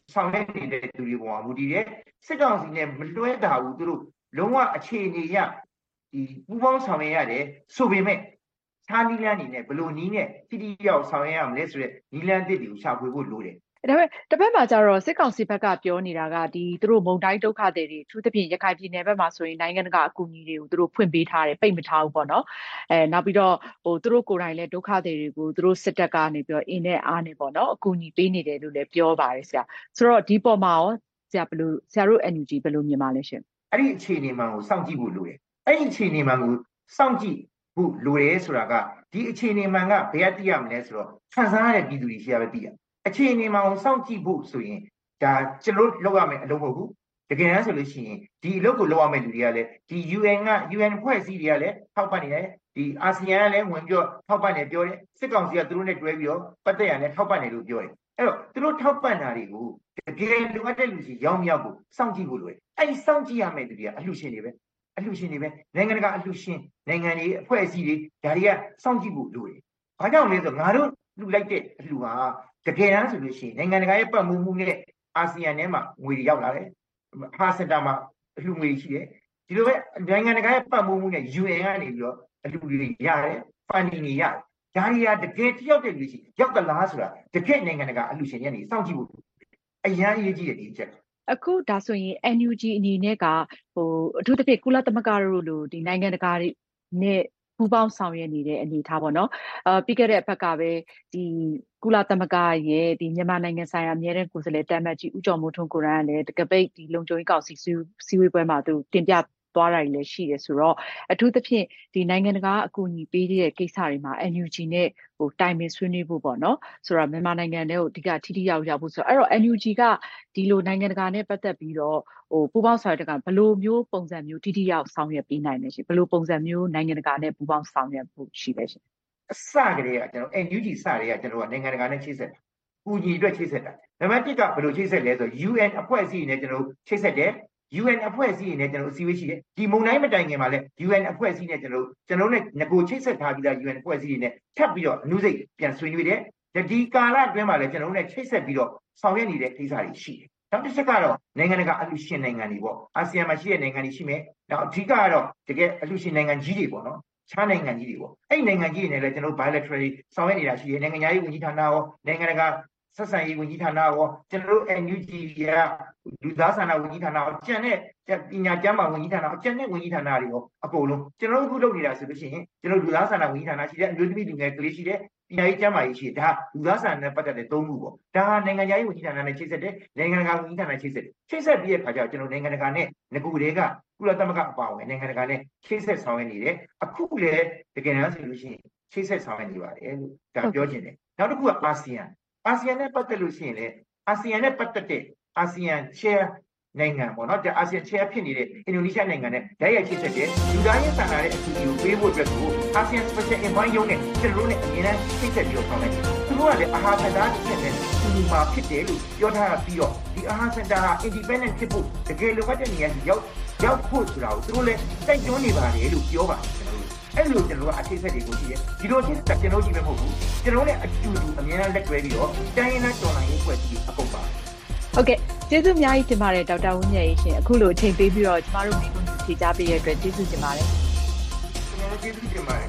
ဆောင်ရွက်နေတဲ့သူတွေပေါ်မှာမူတည်တယ်စစ်ကောင်စီနဲ့မလွှဲတာဘူးသူတို့လုံးဝအခြေအနေရဒီပူပေါင်းဆောင်ရွက်ရတယ်ဆိုပေမဲ့သားနီလန်းနေနဲ့ဘလို့နီးနဲ့တိတိယောက်ဆောင်ရွက်ရမလဲဆိုတဲ့နီလန်းတစ်တွေကိုရှာဖွေဖို့လိုတယ်ဒါပေမဲ့တစ်ဖက်မှာကျတော့စစ်ကောင်စီဘက်ကပြောနေတာကဒီသူတို့မုံတိုင်းဒုက္ခတွေတွေအထူးသဖြင့်ရခိုင်ပြည်နယ်ဘက်မှာဆိုရင်နိုင်ငံတကာအကူအညီတွေကိုသူတို့ဖွင့်ပေးထားတယ်ပိတ်မထားဘူးပေါ့နော်အဲနောက်ပြီးတော့ဟိုသူတို့ကိုယ်တိုင်လည်းဒုက္ခတွေတွေကိုသူတို့စစ်တပ်ကနေပြီးတော့အင်းနဲ့အားနဲ့ပေါ့နော်အကူအညီပေးနေတယ်လို့လည်းပြောပါတယ်ဆရာဆိုတော့ဒီပေါ်မှာရောဆရာဘယ်လိုဆရာတို့ N U G ဘယ်လိုမြင်ပါလဲရှင်အဲ့ဒီအခြေအနေမှန်ကိုစောင့်ကြည့်ဖို့လိုတယ်အဲ့ဒီအခြေအနေမှန်ကိုစောင့်ကြည့်ဖို့လိုတယ်ဆိုတာကဒီအခြေအနေမှန်ကဘယ်အတိရမလဲဆိုတော့ခံစားရတဲ့ပြည်သူတွေရှိရပဲသိရအခြေအနေမှန်ကိုစောင့်ကြည့်ဖို့ဆိုရင်ဒါကျွန်တော်လုပ်ရမယ်အလုပ်မဟုတ်ဘူးတကယ်တမ်းဆိုလို့ရှိရင်ဒီအလုပ်ကိုလုပ်ရမယ့်လူတွေကလည်းဒီ U N က U N ဖွဲ့စည်းတွေကလည်းထောက်ပံ့နေတယ်ဒီအာဆီယံကလည်းဝင်ပြောထောက်ပံ့နေပြောတယ်စစ်ကောင်စီကသူတို့နဲ့တွဲပြီးတော့ပတ်သက်ရနဲ့ထောက်ပံ့နေလို့ပြောတယ်အဲ့တော့သူတို့ထောက်ပံ့တာတွေကိုတကယ်လိုအပ်တဲ့လူစီရောင်းမြောက်ဖို့စောင့်ကြည့်ဖို့လိုတယ်အဲ့ဒီစောင့်ကြည့်ရမယ့်လူတွေကအလှူရှင်တွေပဲအလှူရှင်တွေပဲနိုင်ငံတကာအလှူရှင်နိုင်ငံတွေအဖွဲ့အစည်းတွေဒါတွေကစောင့်ကြည့်ဖို့လိုတယ်ဘာကြောင့်လဲဆိုတော့ငါတို့လှူလိုက်တဲ့အလှူဟာတကယ်တမ်းဆိုလို့ရှိရင်နိုင်ငံတကာရဲ့ပတ်မှုမှုနဲ့အာဆီယံထဲမှာငွေတွေရောက်လာတယ်ဟာစင်တာမှာအလှူငွေရှိတယ်ဒီလိုပဲနိုင်ငံတကာရဲ့ပတ်မှုမှုနဲ့ U N ကနေပြီးတော့အလှူတွေရတယ် funding တွေရတယ်ဒါတွေကတကယ်တယောက်တည်းလူရှိရောက်သလားဆိုတာတကယ်နိုင်ငံတကာအလှူရှင်တွေကနေစောင့်ကြည့်ဖို့အရန်အရေးကြီးတဲ့ဒီချက်အခုဒါဆိုရင် N U G အနေနဲ့ကဟိုအထူးသဖြင့်ကုလသမဂ္ဂတို့လိုဒီနိုင်ငံတကာတွေနဲ့ပူးပေါင်းဆောင်ရွက်နေတဲ့အနေအထားပေါ့နော်အာပြီးခဲ့တဲ့အဖက်ကပဲဒီကုလသမဂ္ဂရဲ့ဒီမြန်မာနိုင်ငံဆိုင်ရာအမြဲတမ်းကိုယ်စားလှယ်တမ်မတ်ကြီးဦးကျော်မိုးထွန်းကိုရန်ကလည်းတကပိတ်ဒီလုံခြုံရေးကောင်စီစည်းဝေးပွဲမှာသူတင်ပြသွားတာလည်းရှိတယ်ဆိုတော့အထူးသဖြင့်ဒီနိုင်ငံတကာအကူအညီပေးတဲ့ကိစ္စတွေမှာ N U G နဲ့ဟိုတိုင်ပင်ဆွေးနွေးဖို့ပေါ့နော်ဆိုတော့မြန်မာနိုင်ငံထဲကိုအဓိကထိထိရောက်ရောက်ဖို့ဆိုတော့အဲ့တော့ N U G ကဒီလိုနိုင်ငံတကာနဲ့ပတ်သက်ပြီးတော့ဟိုပူးပေါင်းဆောင်ရွက်ကဘယ်လိုမျိုးပုံစံမျိုးထိထိရောက်ဆောင်ရွက်ပေးနိုင်လဲရှင်ဘယ်လိုပုံစံမျိုးနိုင်ငံတကာနဲ့ပူးပေါင်းဆောင်ရွက်ဖို့ရှိလဲရှင်အစကတည်းကကျွန်တော် N U G စတွေကကျွန်တော်ကနိုင်ငံတကာနဲ့ချိတ်ဆက်ကူညီအတွက်ချိတ်ဆက်တာနံပါတ်တစ်ကဘယ်လိုချိတ်ဆက်လဲဆို U N အဖွဲ့အစည်းနဲ့ကျွန်တော်ချိတ်ဆက်တယ်U N အဖွဲ့အစည်းနဲ့ကျွန်တော်အစည်းအဝေးရှိတယ်ဒီမုံတိုင်းမတိုင်ခင်မှာလည်း U N အဖွဲ့အစည်းနဲ့ကျွန်တော်ကျွန်တော်နဲ့ငကိုချိတ်ဆက်ထားပြီးသား U N အဖွဲ့အစည်းတွေနဲ့ထပ်ပြီးတော့အနုစိတ်ပြန်ဆွေးနွေးတယ်ဒီကာလအတွင်းမှာလည်းကျွန်တော်နဲ့ချိတ်ဆက်ပြီးတော့ဆောင်ရွက်နေတဲ့ကိစ္စတွေရှိတယ်နောက်တစ်ချက်ကတော့နိုင်ငံတကာအလှူရှင်နိုင်ငံတွေပေါ့အာဆီယံမှာရှိတဲ့နိုင်ငံတွေရှိမယ်နောက်အဓိကကတော့တကယ်အလှူရှင်နိုင်ငံကြီးတွေပေါ့နော်ခြားနိုင်ငံကြီးတွေပေါ့အဲ့နိုင်ငံကြီးတွေနဲ့လည်းကျွန်တော် bilaterally ဆောင်ရွက်နေတာရှိတယ်နိုင်ငံရေးဝန်ကြီးဌာနရောနိုင်ငံတကာဆက်ဆံရေးဝန်ကြီးဌာနရောကျွန်တော်တို့ N U G ကလူသားစာနာဝန်ကြီးဌာနရောကျန်တဲ့ပညာကျန်းမာဝန်ကြီးဌာနရောကျန်တဲ့ဝန်ကြီးဌာနတွေရောအကုန်လုံးကျွန်တော်တို့အခုလုပ်နေတာဆိုလို့ရှိရင်ကျွန်တော်လူသားစာနာဝန်ကြီးဌာနရှိတယ်အမျိုးသမီးလူငယ်ကလေးရှိတယ်ပညာရေးကျန်းမာရေးရှိတယ်ဒါလူသားစာနာနဲ့ပတ်သက်တဲ့သုံးခုပေါ့ဒါဟာနိုင်ငံရေးဝန်ကြီးဌာနနဲ့ချိတ်ဆက်တယ်နိုင်ငံတကာဝန်ကြီးဌာနချိတ်ဆက်တယ်ချိတ်ဆက်ပြီးတဲ့အခါကျတော့ကျွန်တော်နိုင်ငံတကာနဲ့ငကူတွေကကုလသမဂ္ဂအပါအဝင်နိုင်ငံတကာနဲ့ချိတ်ဆက်ဆောင်ရွက်နေတယ်အခုလည်းတကယ်တမ်းဆိုလို့ရှိရင်ချိတ်ဆက်ဆောင်ရွက်နေပါတယ်လို့ဒါပြောချင်တယ်နောက်တစ်ခုကအာဆီယံအာဆီယံနဲ့ပတ်သက်လို့ရှိရင်လေအာဆီယံနဲ့ပတ်သက်တဲ့အာဆီယံ chair နိုင်ငံပေါ့နော်အာဆီယံ chair ဖြစ်နေတဲ့အင်ဒိုနီးရှားနိုင်ငံနဲ့ဓာတ်ရိုက်ချိတ်ဆက်တဲ့လူသားရေးစာနာတဲ့အစီအစဉ်ကိုပေးဖို့အတွက်ကိုအာဆီယံ special envoy ရုံးနဲ့ကျွန်တော်တို့နဲ့အမြဲတမ်းချိတ်ဆက်ပြီးတော့ဆောင်ရွက်နေတယ်သူတို့ကလည်းအာဟာစင်တာဖြစ်တဲ့ဒီမှာဖြစ်တယ်လို့ပြောထားပြီးတော့ဒီအာဟာစင်တာဟာ independent ဖြစ်ဖို့တကယ်လိုအပ်တဲ့နေရာကြီးရောက်ရောက်ဖို့ဆိုတာကိုသူတို့လည်းတိုက်တွန်းနေပါတယ်လို့ပြောပါတယ်အဲ့လိုကျွန်တော်တို့အခြေဆက်တွေကိုရှိတယ်ဒီလိုချင်းကျွန်တော်ကြီးပဲမဟုတ်ဘူးကျွန်တော်လည်းအတူတူအများအားလက်တွဲပြီးတော့တိုင်းရင်းသားတော်လှန်ရေးဖွဲ့စည်းအကုန်ပါဟုတ်ကဲ့ကျေးဇူးအများကြီးတင်ပါတယ်ဒေါက်တာဝင်းမြတ်ရေးရှင်အခုလိုအချိန်ပေးပြီးတော့ကျမတို့မိကုန်းဖြေကြားပေးရတဲ့အတွက်ကျေးဇူးတင်ပါတယ်ကျွန်တော်ကျေးဇူးတင်ပါတယ်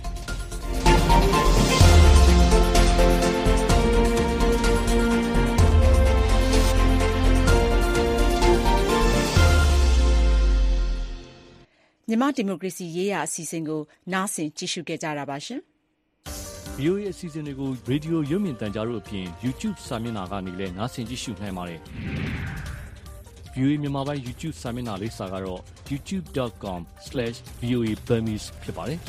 မြန်မာဒီမိုကရေစီရေးရာအစီအစဉ်ကိုနားဆင်ကြည့်ရှုခဲ့ကြတာပါရှင်။ V O A အစီအစဉ်တွေကိုရေဒီယိုရုပ်မြင်သံကြားတို့အပြင် YouTube စာမျက်နှာကနေလည်းနားဆင်ကြည့်ရှုနိုင်ပါတယ်။ V O A မြန်မာပိုင်း YouTube စာမျက်နှာလိပ်စာကတော့ ยูทูบ ดอท คอม สแลช วี โอ เอ Burmese ဖြစ်ပါတယ်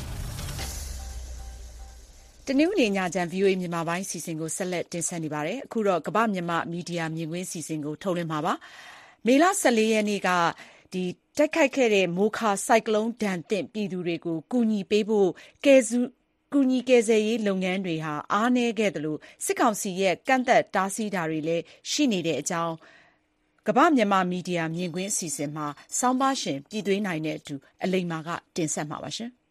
။တနင်္ဂနွေညချမ်း V O A မြန်မာပိုင်းအစီအစဉ်ကိုဆက်လက်တင်ဆက်နေပါတယ်။အခုတော့ကမ္ဘာမြန်မာမီဒီယာမြင်ကွင်းအစီအစဉ်ကိုထုတ်လွှင့်မှာပါ။မေလ၁၄ရက်နေ့ကဒီတိုက်ခိုက်ခဲ့တဲ့မိုခါဆိုင်ကလုန်းဒဏ်သင့်ပြည်သူတွေကိုကူညီပေးဖို့ကယ်ဆူကူညီကယ်ဆယ်ရေးလုပ်ငန်းတွေဟာအားနည်းခဲ့တယ်လို့စစ်ကောင်စီရဲ့ကန့်သက်တားဆီးတာတွေလည်းရှိနေတဲ့အကြောင်းကမ္ဘာမြန်မာမီဒီယာမြင်ကွင်းအစီအစဉ်မှာစောင်းပါရှင်ပြည်သွေးနိုင်တဲ့အတူအလိမ္မာကတင်ဆက်မှာပါရှင်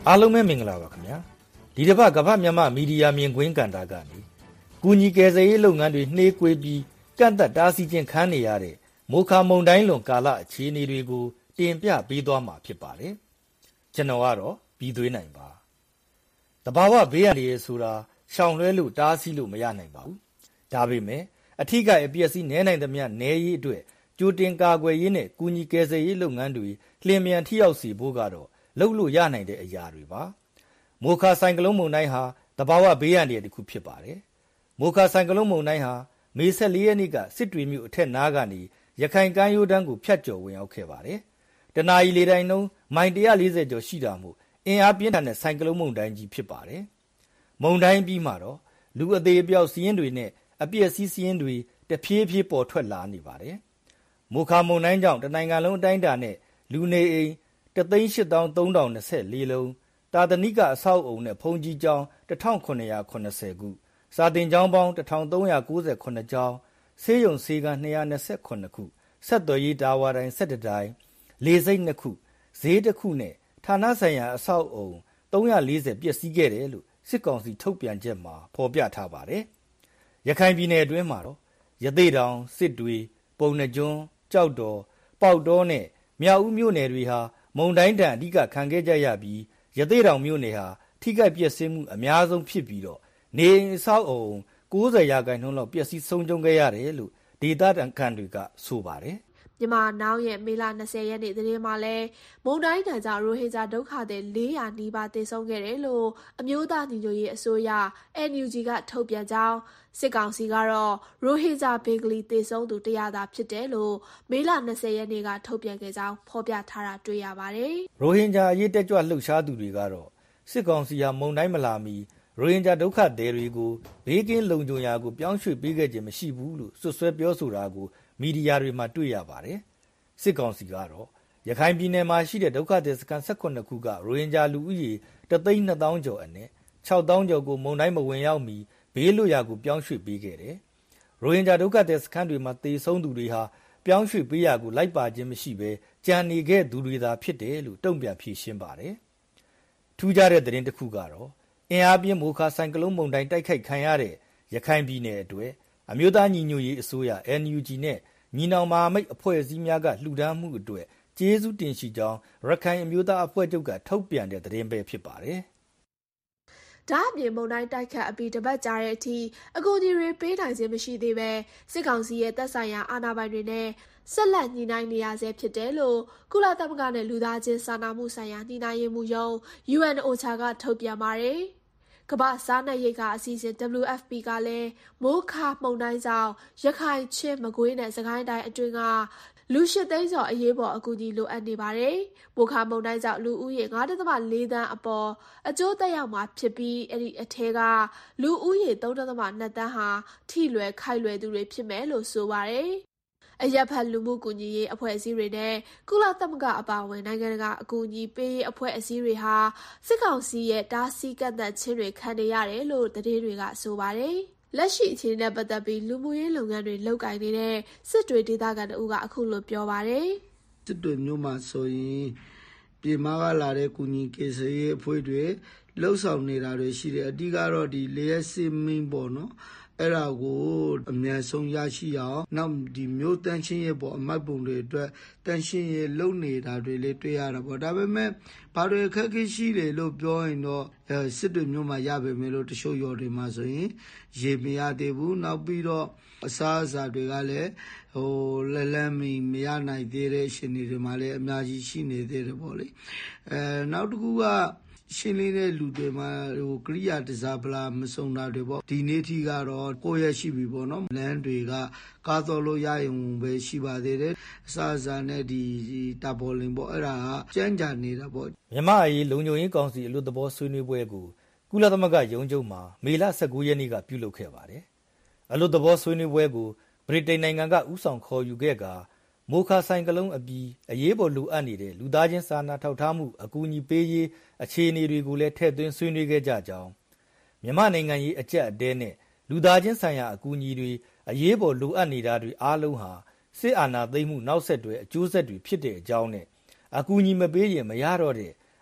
အားလုံးပဲမင်္ဂလာပါခင်ဗျာဒီတစ်ပတ်ကမ္ဘာမြန်မာမီဒီယာမြင်ကွင်းကန်တာကနေကူညီကယ်ဆယ်ရေးလုပ်ငန်းတွေနှေးကွေးပြီးကန့်သက်တားဆီးခြင်းခံနေရတဲ့မိုခါမုန်တိုင်းလွန်ကာလအခြေအနေတွေကိုတင်ပြပေးသွားမှာဖြစ်ပါတယ်ကျွန်တော်ကတော့ပြီးသွေးနိုင်ပါတဘာဝဘေးရန်တွေဆိုတာရှောင်လွှဲလို့တားဆီးလို့မရနိုင်ပါဘူးဒါပေမဲ့အထီးကအပျက်စီးနဲနိုင်သမျှနဲရေးအတွက်ကြိုတင်ကာကွယ်ရေးနဲ့ကူညီကယ်ဆယ်ရေးလုပ်ငန်းတွေလျင်မြန်ထိရောက်စေဖို့ကတော့လုပ်လို့ရနိုင်တဲ့အရာတွေပါမိုခါဆိုင်ကလုန်းမုန်တိုင်းဟာတဘာဝဘေးရန်တွေတစ်ခုဖြစ်ပါတယ်မိုခါဆိုင်ကလုန်းမုန်တိုင်းဟာမေဆယ်လေးရက်နေ့ကစစ်တွေမြို့အထက်နားကနေရခိုင်ကမ်းရိုးတန်းကိုဖြတ်ကျော်ဝင်ရောက်ခဲ့ပါတယ်တနအီလေတိုင်းနှုန်းမိုင်one hundred fortyကျော်ရှိတာမို့အင်အားပြင်းထန်တဲ့ဆိုင်ကလုန်းမုန်တိုင်းကြီးဖြစ်ပါတယ်မုန်တိုင်းပြီးမှတော့လူအသေးအပျောက်စီးရင်တွေနဲ့အပြည့်စီးစီးရင်တွေတဖြည်းဖြည်းပေါ်ထွက်လာနေပါတယ်မိုခါမုန်တိုင်းကြောင့်တနိုင်ငံလုံးအတိုင်းအတာနဲ့လူနေအိမ်one eight three two four twoလုံးတာသနိကအဆောက်အုံနဲ့ဖုန်ကြီးကျောင်းone thousand nine hundred eightyခုစာတင်ကျောင်းပေါင်းone thousand three hundred ninetyကျောင်းဆေးရုံဆေးခန်းtwo hundred twenty-sevenခုဆက်သွယ်ရေးတာဝါတိုင်းsevenတိုင်းလေဆိပ်twoခုဈေးတစ်ခုနဲ့ဌာနဆိုင်ရာအဆောက်အုံthree hundred fortyပျက်စီးခဲ့တယ်လို့စစ်ကောင်စီထုတ်ပြန်ချက်မှာဖော်ပြထားပါတယ်ရခိုင်ပြည်နယ်အတွင်းမှာတော့ရသေ့တောင်စစ်တွေပုံနှကျွန်းကြောက်တော်ပေါက်တော်နဲ့မြောက်ဦးမြို့နယ်တွေဟာမုန်တိုင်းတံအဓိကခံခဲ့ကြရပြီးရသေ့တောင်မြို့နယ်ဟာထိခိုက်ပျက်စီးမှုအများဆုံးဖြစ်ပြီးတော့နေအိမ်အဆောက်အုံninetyရာခိုင်နှုန်းလောက်ပျက်စီးဆုံးရှုံးခဲ့ရတယ်လို့ဒေသခံတွေကဆိုပါတယ်မြန်မာနောင်ရဲ့မေလtwentyရက်နေ့သတင်းမှာလဲမုန်တိုင်းတံကြောင့်ရိုဟင်ဂျာဒုက္ခသည်four hundredနီးပါးသေဆုံးခဲ့တယ်လို့အမျိုးသားညီညွတ်ရေးအစိုးရ N U G ကထုတ်ပြန်ကြောင်းစစ်ကောင်စီကတော့ရိုဟင်ဂျာဘင်္ဂလီသေဆုံးသူone hundredသာဖြစ်တယ်လို့မေလtwentyရက်နေ့ကထုတ်ပြန်ခဲ့ကြောင်းဖော်ပြထားတာတွေ့ရပါတယ်ရိုဟင်ဂျာအရေးတက်ကြွလှုပ်ရှားသူတွေကတော့စစ်ကောင်စီဟာမုန်တိုင်းမလာမီရိုဟင်ဂျာဒုက္ခသည်တွေကိုဘေးကင်းလုံခြုံရာကိုပြောင်းရွှေ့ပေးခဲ့ခြင်းမရှိဘူးလို့ဆွဆွဲပြောဆိုတာကိုမီဒီယာတွေမှာတွေ့ရပါတယ်စစ်ကောင်စီကတော့ရခိုင်ပြည်နယ်မှာရှိတဲ့ဒုက္ခသည်စခန်းsevenခုကရိုဟင်ဂျာလူဦးရေoneသိန်းtwoသောင်းကျော်အနက်sixသောင်းကျော်ကိုမုန်တိုင်းမဝင်ရောက်မီဘေးလွတ်ရာကိုပြောင်းရွှေ့ပေးခဲ့တယ်ရိုဟင်ဂျာဒုက္ခသည်စခန်းတွေမှာသေဆုံးသူတွေဟာပြောင်းရွှေ့ပေးရာကိုလိုက်ပါခြင်းမရှိဘဲကြံနေခဲ့သူတွေသာဖြစ်တယ်လို့တုံ့ပြန်ဖြေရှင်းပါတယ်ထူးခြားတဲ့သတင်းတစ်ခုကတော့အင်အားပြင်းမိုခါဆိုင်ကလုန်းမုန်တိုင်းတိုက်ခိုက်ခံရတဲ့ရခိုင်ပြည်နယ်အတွက်အမျိုးသားညီညွတ်ရေးအစိုးရ N U G နဲ့ညီနောင်မဟာမိတ်အဖွဲ့အစည်းများကလှူဒါန်းမှုအတွက်ကျေးဇူးတင်ရှိကြောင်းရခိုင်အမျိုးသားအဖွဲ့ချုပ်ကထုတ်ပြန်တဲ့သတင်းပဲဖြစ်ပါတယ်။ဒါ့အပြင်မုန်တိုင်းတိုက်ခတ်အပြီးတပတ်ကြာတဲ့အထိအကူအညီတွေပေးနိုင်ခြင်းမရှိသေးပဲစစ်ကောင်စီရဲ့သက်ဆိုင်ရာအာဏာပိုင်တွေနဲ့ဆက်လက်ညှိနှိုင်းနေရဆဲဖြစ်တယ်လို့ကုလသမဂ္ဂနဲ့လူသားချင်းစာနာမှုဆိုင်ရာညှိနှိုင်းရေးမှူးရုံး U N O C H A ကထုတ်ပြန်ပါတယ်။ကမ္ဘာစားနပ်ရိက္ခာအစီအစဉ် W F P ကလည်းမိုးခါမုန်တိုင်းကြောင့်ရခိုင်ချင်းမကွေးနဲ့စကိုင်းတိုင်းအတွင်းကလူ၈သိန်းကျော်အရေးပေါ်အကူအညီလိုအပ်နေပါတယ်။မိုခါမုန်တိုင်းကြောင့်လူဦးရေfive point fourသန်းအပေါ်အကျိုးသက်ရောက်မှာဖြစ်ပြီးအဲ့ဒီအထဲကလူဦးရေthree point twoသန်းဟာထိလွယ်ခိုက်လွယ်သူတွေဖြစ်မယ်လို့ဆိုပါတယ်။အရပ်ဖက်လူမှုကူညီရေးအဖွဲ့အစည်းတွေနဲ့ကုလသမဂ္ဂအပါအဝင်နိုင်ငံတကာအကူအညီပေးရေးအဖွဲ့အစည်းတွေဟာစစ်ကောင်စီရဲ့တားဆီးကန့်သတ်ခြင်းတွေခံနေရတယ်လို့သတင်းတွေကဆိုပါတယ်။လက်ရှိအခြေအနေနဲ့ပတ်သက်ပြီးလူမှုရေးလုပ်ငန်းတွေလုပ်ကိုင်နေတဲ့စစ်တွေဒေသခံတို့ကအခုလိုပြောပါတယ်။စစ်တွေမျိုးမှာဆိုရင်ပြည်မကလာတဲ့ကူညီကေဆယ်ရေးအဖွဲ့တွေလှုပ်ဆောင်နေတာတွေရှိတယ်အဓိကတော့ဒီလေယာဉ်စင်းမင်းပေါ့နော်အဲ့ဒါကိုအများဆုံးရရှိအောင်နောက်ဒီမျိုးတန်းချင်းရဲ့ပေါ့အမိုက်ပုံတွေအတွက်တန်းချင်းရဲ့လုံနေတာတွေလေးတွေ့ရတာပေါ့ဒါပေမဲ့ဘာတွေအခက်အခဲရှိတယ်လို့ပြောရင်တော့စစ်တွေမျိုးမှာရပါမယ်လို့တချို့ရော်တွေမှာဆိုရင်ရေမရသေးဘူးနောက်ပြီးတော့အစားအစာတွေကလည်းဟိုလလန်းမီမရနိုင်သေးတဲ့ရှင်တွေမှာလည်းအများကြီးရှိနေသေးတယ်ပေါ့လေအဲနောက်တစ်ခုကရှင်းလင်းတဲ့လူတွေမှာဟိုကရိယာတစားပလာမစုံတာတွေပေါ့ဒီနေ့ထိကတော့ကိုယ့်ရရှိပြီပေါ့နော်လမ်းတွေကကားတော်လို့ရရင်ပဲရှိပါသေးတယ်အစားအစာနဲ့ဒီတာပေါ်လင်ပေါ့အဲ့ဒါကကြမ်းကြနေတာပေါ့မြန်မာအရေးလုံခြုံရေးကောင်စီအလို့သဘောဆွေးနွေးပွဲကိုကုလသမဂ္ဂရုံးချုပ်မှာမေလnineteenရက်နေ့ကပြုလုပ်ခဲ့ပါတယ်အလို့သဘောဆွေးနွေးပွဲကိုဗြိတိန်နိုင်ငံကဥဆောင်ခေါ်ယူခဲ့ကမိုခါဆိုင်ကလုန်းအပြီးအရေးပေါ်လိုအပ်နေတဲ့လူသားချင်းစာနာထောက်ထားမှုအကူအညီပေးရေးအခြေအနေတွေကိုလည်းထည့်သွင်းဆွေးနွေးခဲ့ကြကြောင်းမြန်မာနိုင်ငံရေးအကျပ်အတဲနဲ့လူသားချင်းဆိုင်ရာအကူအညီတွေအရေးပေါ်လိုအပ်နေတာတွေအားလုံးဟာစစ်အာဏာသိမ်းမှုနောက်ဆက်တွဲအကျိုးဆက်တွေဖြစ်တဲ့အကြောင်းနဲ့အကူအညီမပေးရင်မရတော့တဲ့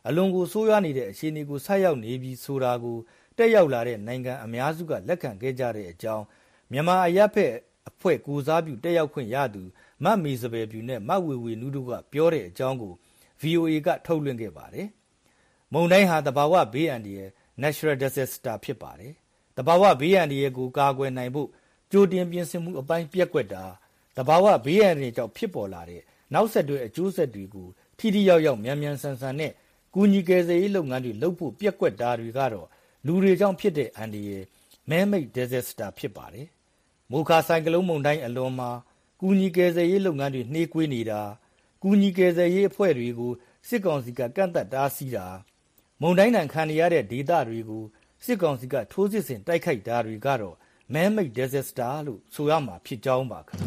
အလွန်ကိုဆိုးရွားနေတဲ့အခြေအနေကိုဆိုက်ရောက်နေပြီးဆိုတာကိုတက်ရောက်လာတဲ့နိုင်ငံအများစုကလက်ခံခဲ့ကြတဲ့အကြောင်းမြန်မာအရပ်ဖက်အဖွဲ့ကိုစားပြုတက်ရောက်ခွင့်ရသူမတ်မီစပယ်ပြူနဲ့မတ်ဝေဝေနုတို့ကပြောတဲ့အကြောင်းကို ဗီအိုအေ ကထုတ်လွှင့်ခဲ့ပါတယ်။မုန်တိုင်းဟာတဘာဝဘေးအန္တရာယ် natural disaster ဖြစ်ပါတယ်။တဘာဝဘေးအန္တရာယ်ကိုကာကွယ်နိုင်ဖို့ကြိုတင်ပြင်ဆင်မှုအပိုင်းပြက်ကွက်တာတဘာဝဘေးအန္တရာယ်ကြောင့်ဖြစ်ပေါ်လာတဲ့နောက်ဆက်တွဲအကျိုးဆက်တွေကိုထိထိရောက်ရောက်မြန်မြန်ဆန်ဆန်နဲ့ကူညီကယ်ဆယ်ရေးလုပ်ငန်းတွေလုပ်ဖို့ပြက်ကွက်တာတွေကတော့လူတွေကြောင့်ဖြစ်တဲ့အန္တရာယ် man-made disaster ဖြစ်ပါတယ်။မိုခါဆိုင်ကလုန်းမုန်တိုင်းအလွန်မှာကူညီကယ်ဆယ်ရေးလုပ်ငန်းတွေနှေးကွေးနေတာကူညီကယ်ဆယ်ရေးအဖွဲ့တွေကိုစစ်ကောင်စီကကန့်သတ်တားဆီးတာမုန်တိုင်းတန်ခံရတဲ့ဒေသတွေကိုစစ်ကောင်စီကထိုးစစ်ဆင်တိုက်ခိုက်တာတွေကတော့ man-made disaster လို့ဆိုရမှာဖြစ်ကြောင်းပါခင်ဗျာ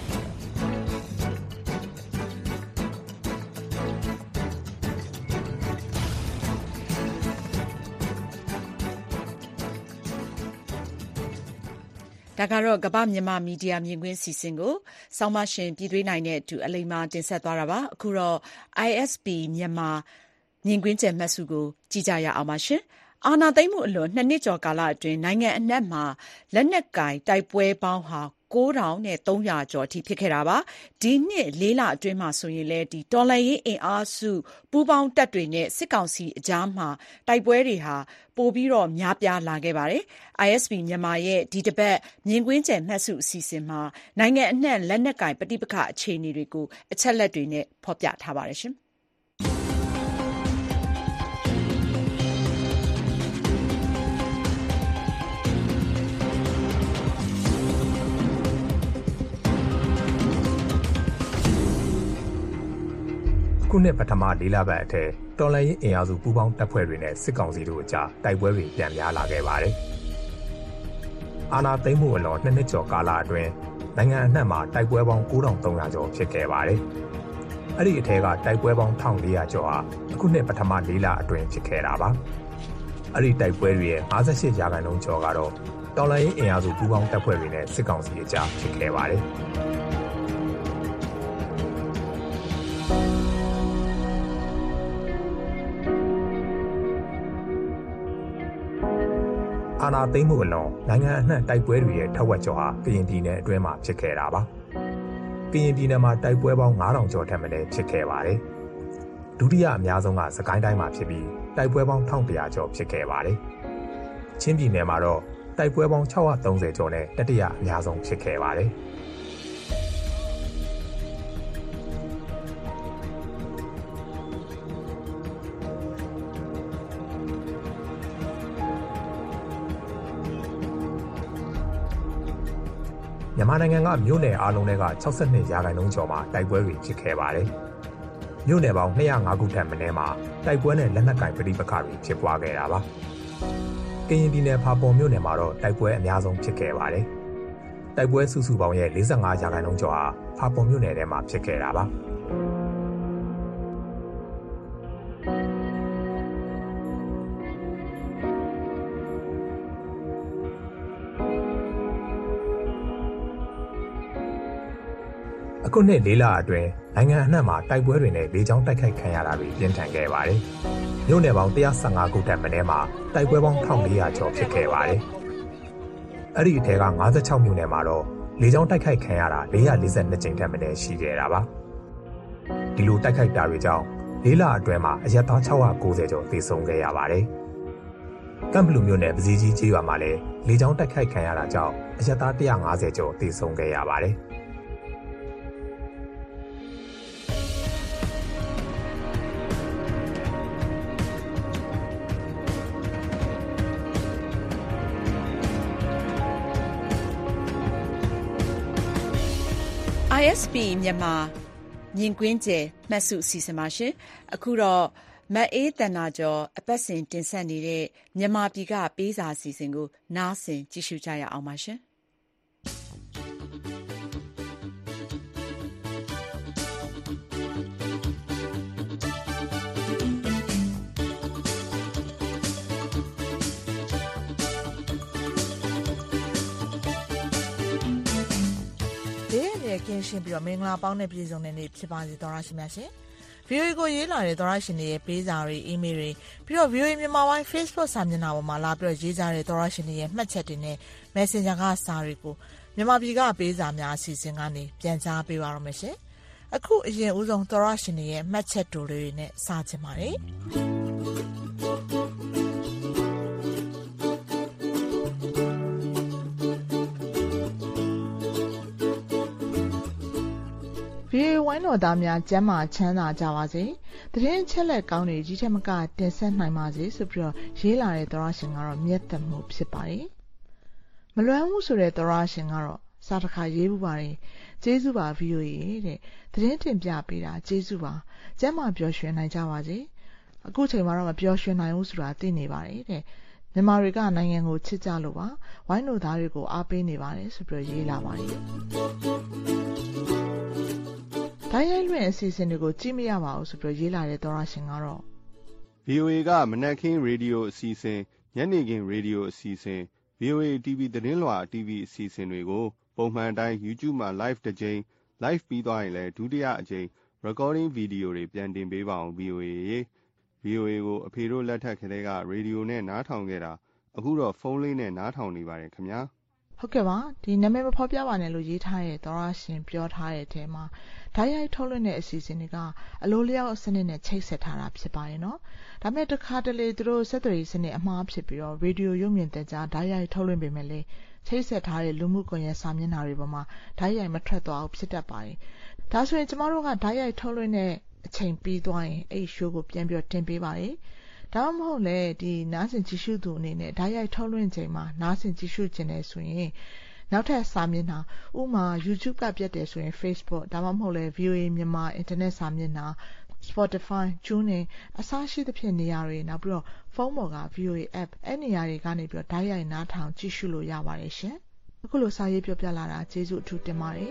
ဒါကတော့ကမ္ဘာမြန်မာမီဒီယာမြင်ကွင်းစီစဉ်ကိုဆောင်းမရှင်ပြည်သွေးနိုင်တဲ့အတူအလိမ္မာတင်ဆက်သွားတာပါအခုတော့ I S P မြန်မာမြင်ကွင်းကျယ်မှတ်စုကိုကြည့်ကြရအောင်ပါရှင်အာဏာသိမ်းမှုအလွန်နှစ်နှစ်ကျော်ကာလအတွင်းနိုင်ငံအနှံ့မှာလက်နက်ကင်တိုက်ပွဲပေါင်းဟာကိုးထောင်သုံးရာကျော်အထိဖြစ်ခဲ့တာပါဒီနှစ်လေးလအတွင်းမှာဆိုရင်လည်းဒီတော်လှန်ရေးအင်အားစုပူးပေါင်းတပ်တွေနဲ့စစ်ကောင်စီအကြားမှာတိုက်ပွဲတွေဟာပိုပြီးတော့များပြားလာခဲ့ပါတယ် I S P မြန်မာရဲ့ဒီတစ်ပတ်မြင်ကွင်းကျယ်မှတ်စုအစီအစဉ်မှာနိုင်ငံအနှံ့လက်နက်ကင်ပဋိပက္ခအခြေအနေတွေကိုအချက်လက်တွေနဲ့ဖော်ပြထားပါတယ်ရှင်ခုနှစ်ပထမလေးလပတ်အထက်တော်လှန်ရေးအင်အားစုပူးပေါင်းတပ်ဖွဲ့တွေနဲ့စစ်ကောင်စီတို့အကြားတိုက်ပွဲတွေပြန်များလာခဲ့ပါတယ်။အာဏာသိမ်းမှုအလွန်နှစ်နှစ်ကျော်ကာလအတွင်းနိုင်ငံအနှံ့မှာတိုက်ပွဲပေါင်းကိုးထောင်သုံးရာကျော်ဖြစ်ခဲ့ပါတယ်။အဲ့ဒီအထက်ကတိုက်ပွဲပေါင်းတစ်ထောင်လေးရာကျော်ဟာအခုနှစ်ပထမလေးလအတွင်းဖြစ်ခဲ့တာပါ။အဲ့ဒီတိုက်ပွဲတွေရဲ့၅၈ရာခိုင်နှုန်းကျော်ကတော့တော်လှန်ရေးအင်အားစုပူးပေါင်းတပ်ဖွဲ့တွေနဲ့စစ်ကောင်စီအကြားဖြစ်ခဲ့ပါတယ်။အာဏာသိမ်းမှုအလွန်နိုင်ငံအနှံ့တိုက်ပွဲတွေရဲ့ထက်ဝက်ကျော်ဟာကရင်ပြည်နယ်အတွင်းမှာဖြစ်ခဲ့တာပါ။ကရင်ပြည်နယ်မှာတိုက်ပွဲပေါင်း၅ထောင်ကျော်ထက်မနည်းဖြစ်ခဲ့ပါတယ်။ဒုတိယအများဆုံးကစကိုင်းတိုင်းမှာဖြစ်ပြီးတိုက်ပွဲပေါင်းတစ်ထောင်တစ်ရာကျော်ဖြစ်ခဲ့ပါတယ်။ချင်းပြည်နယ်မှာတော့တိုက်ပွဲပေါင်း၆၃၀ကျော်နဲ့တတိယအများဆုံးဖြစ်ခဲ့ပါတယ်။မြန်မာနိုင်ငံကမြို့နယ်အားလုံးတွေက၆၂ရာခိုင်နှုန်းကျော်မှာတိုက်ပွဲတွေဖြစ်ခဲ့ပါတယ်။မြို့နယ်ပေါင်း၂၀၅ခုထက်မနည်းမှာတိုက်ပွဲနဲ့လက်နက်ကင်ပဋိပက္ခတွေဖြစ်ပွားခဲ့တာပါ။ကရင်ပြည်နယ်ဖာပွန်မြို့နယ်မှာတော့တိုက်ပွဲအများဆုံးဖြစ်ခဲ့ပါတယ်။တိုက်ပွဲစုစုပေါင်းရဲ့၄၅ရာခိုင်နှုန်းကျော်ဟာဖာပွန်မြို့နယ်ထဲမှာဖြစ်ခဲ့တာပါ။အခုနှစ်လေးလအတွင်းနိုင်ငံအနှံ့မှာတိုက်ပွဲတွေနဲ့လေကြောင်းတိုက်ခိုက်ခံရတာတွေပြင်းထန်ခဲ့ပါတယ်။မြို့နယ်ပေါင်း၁၁၅ခုထက်မနည်းမှာတိုက်ပွဲပေါင်း၁၄၀၀ကျော်ဖြစ်ခဲ့ပါတယ်။အဲ့ဒီအထက်က၅၆မြို့နယ်မှာတော့လေကြောင်းတိုက်ခိုက်ခံရတာ၄၄၂ကြိမ်ထက်မနည်းရှိခဲ့တာပါ။ဒီလိုတိုက်ခိုက်တာတွေကြောင့်လေးလအတွင်းမှာအရပ်သား၆၉၀ကျော်သေဆုံးခဲ့ရပါတယ်။ကမ်ဘလူမြို့နယ်ပဇီကြီးကျေးရွာမှာလည်းလေကြောင်းတိုက်ခိုက်ခံရတာကြောင့်အရပ်သား၁၅၀ကျော်သေဆုံးခဲ့ရပါတယ်။ I S P မြန်မာမြင်ကွင်းကျယ်မှတ်စုအစီအစဉ်ပါရှင်အခုတော့မတ်အေးတန်နာကျော်အပတ်စဉ်တင်ဆက်နေတဲ့မြန်မာပြည်ကပေးစာအစီအစဉ်ကိုနားဆင်ကြည့်ရှုကြရအောင်ပါရှင်ကင်းရှင်းပြီးတော့မင်္ဂလာပေါင်းနဲ့ပြည်စုံတဲ့နေ့ဖြစ်ပါစေတော်ရရှိမြတ်ရှင်ဗီအိုအေကိုရေးလာတဲ့သောရရှင်တွေရဲ့ပေးစာတွေအီးမေးလ်တွေပြီးတော့ ဗီအိုအေ မြန်မာပိုင်း Facebook စာမျက်နှာပေါ်မှာလာပြီးတော့ရေးကြတဲ့သောရရှင်တွေရဲ့မှတ်ချက်တွေနဲ့ Messenger ကစာတွေကိုမြန်မာပြည်ကပေးစာများအစီအစဉ်ကနေပြန်ကြားပေးပါတော့မယ်ရှင်အခုအရင်ဦးဆုံးသောရရှင်တွေရဲ့မှတ်ချက်တိုတွေနဲ့စချင်ပါတယ်ဗီအိုအေဝိုင်းတော်သားများကျမ်းမာချမ်းသာကြပါစေ။သတင်းအချက်အလက်ကောင်းတွေကြီးထက်မကတင်ဆက်နိုင်ပါစေဆိုပြီးတော့ရေးလာတဲ့သောရရှင်ကတော့မြတ်တမှုဖြစ်ပါတယ်။မလွမ်းမှုဆိုတဲ့သောရရှင်ကတော့စာတစ်ခါရေးပူပါတယ်။ကျေးဇူးပါဗီအိုအေတဲ့။သတင်းတင်ပြပေးတာကျေးဇူးပါ။ကျမ်းမာပျော်ရွှင်နိုင်ကြပါစေ။အခုချိန်မှာတော့မပျော်ရွှင်နိုင်ဘူးဆိုတာသိနေပါတယ်တဲ့။မြန်မာတွေကနိုင်ငံကိုချစ်ကြလို့ပါ။ဝိုင်းတော်သားတွေကိုအားပေးနေပါတယ်ဆိုပြီးတော့ရေးလာပါတယ်။ဒိုင်းရိုက်လွင့်အစီအစဉ်တွေကိုကြည့်မရပါဘူးဆိုပြီးရေးလာတဲ့သောရရှင်ကတော့ဗီအိုအေကမနက်ခင်းရေဒီယိုအစီအစဉ်ညနေခင်းရေဒီယိုအစီအစဉ် ဗီအိုအေ တီဗီ သတင်းလွှာ တီဗီ အစီအစဉ်တွေကိုပုံမှန်တိုင်း YouTube မှာ live တစ်ကြိမ် live ပြီးသွားရင်လည်းဒုတိယအကြိမ် recording ဗီဒီယိုတွေပြန်တင်ပေးပါအောင် ဗီအိုအေ ရေ ဗီအိုအေကိုအဖေတို့လက်ထက်ကလေးကရေဒီယိုနဲ့နားထောင်ခဲ့တာအခုတော့ဖုန်းလေးနဲ့နားထောင်နေပါတယ်ခင်ဗျာဟုတ်ကဲ့ပါဒီနာမည်မဖော်ပြပါနဲ့လို့ရေးထားတဲ့သောရရှင်ပြောထားတဲ့အထဲမှာဓာတ်ရိုက်ထုတ်လွှင့်တဲ့အစီအစဉ်တွေကအလိုလျောက်စနစ်နဲ့ချိတ်ဆက်ထားတာဖြစ်ပါတယ်နော်ဒါပေမဲ့တစ်ခါတလေသူတို့ဆက်သွယ်ရေးစနစ်အမှားဖြစ်ပြီးတော့ရေဒီယိုရုပ်မြင်သံကြားဓာတ်ရိုက်ထုတ်လွှင့်ပေမဲ့လေချိတ်ဆက်ထားတဲ့လူမှုကွန်ရက်စာမျက်နှာတွေပေါ်မှာဓာတ်ရိုက်မထွက်သွားဘူးဖြစ်တတ်ပါတယ်ဒါဆိုရင်ကျမတို့ကဓာတ်ရိုက်ထုတ်လွှင့်တဲ့အချိန်ပြီးသွားရင်အဲ့ show ကိုပြန်ပြီးတင်ပေးပါတယ်ဒါမှမဟုတ်လေဒီနားဆင်ကြည့်ရှုသူအနေနဲ့ဓာတ်ရိုက်ထုတ်လွှင့်ချိန်မှာနားဆင်ကြည့်ရှုခြင်းနဲ့ဆိုရင်နောက်ထပ်စာမျက်နှာဥမာ YouTube ကပြတ်တယ်ဆိုရင် Facebook ဒါမှမဟုတ်လေ ဗီအိုအေ မြန်မာ internet စာမျက်နှာ Spotify, TuneIn အစရှိသဖြင့်နေရာတွေနောက်ပြီးတော့ဖုန်းပေါ်က ဗီအိုအေ app အဲ့နေရာတွေကနေပြီးတော့ဓာတ်ရိုက်နားထောင်ကြည့်ရှုလို့ရပါတယ်ရှင်အခုလိုစာရေးပြောပြလာတာကျေးဇူးအထူးတင်ပါတယ်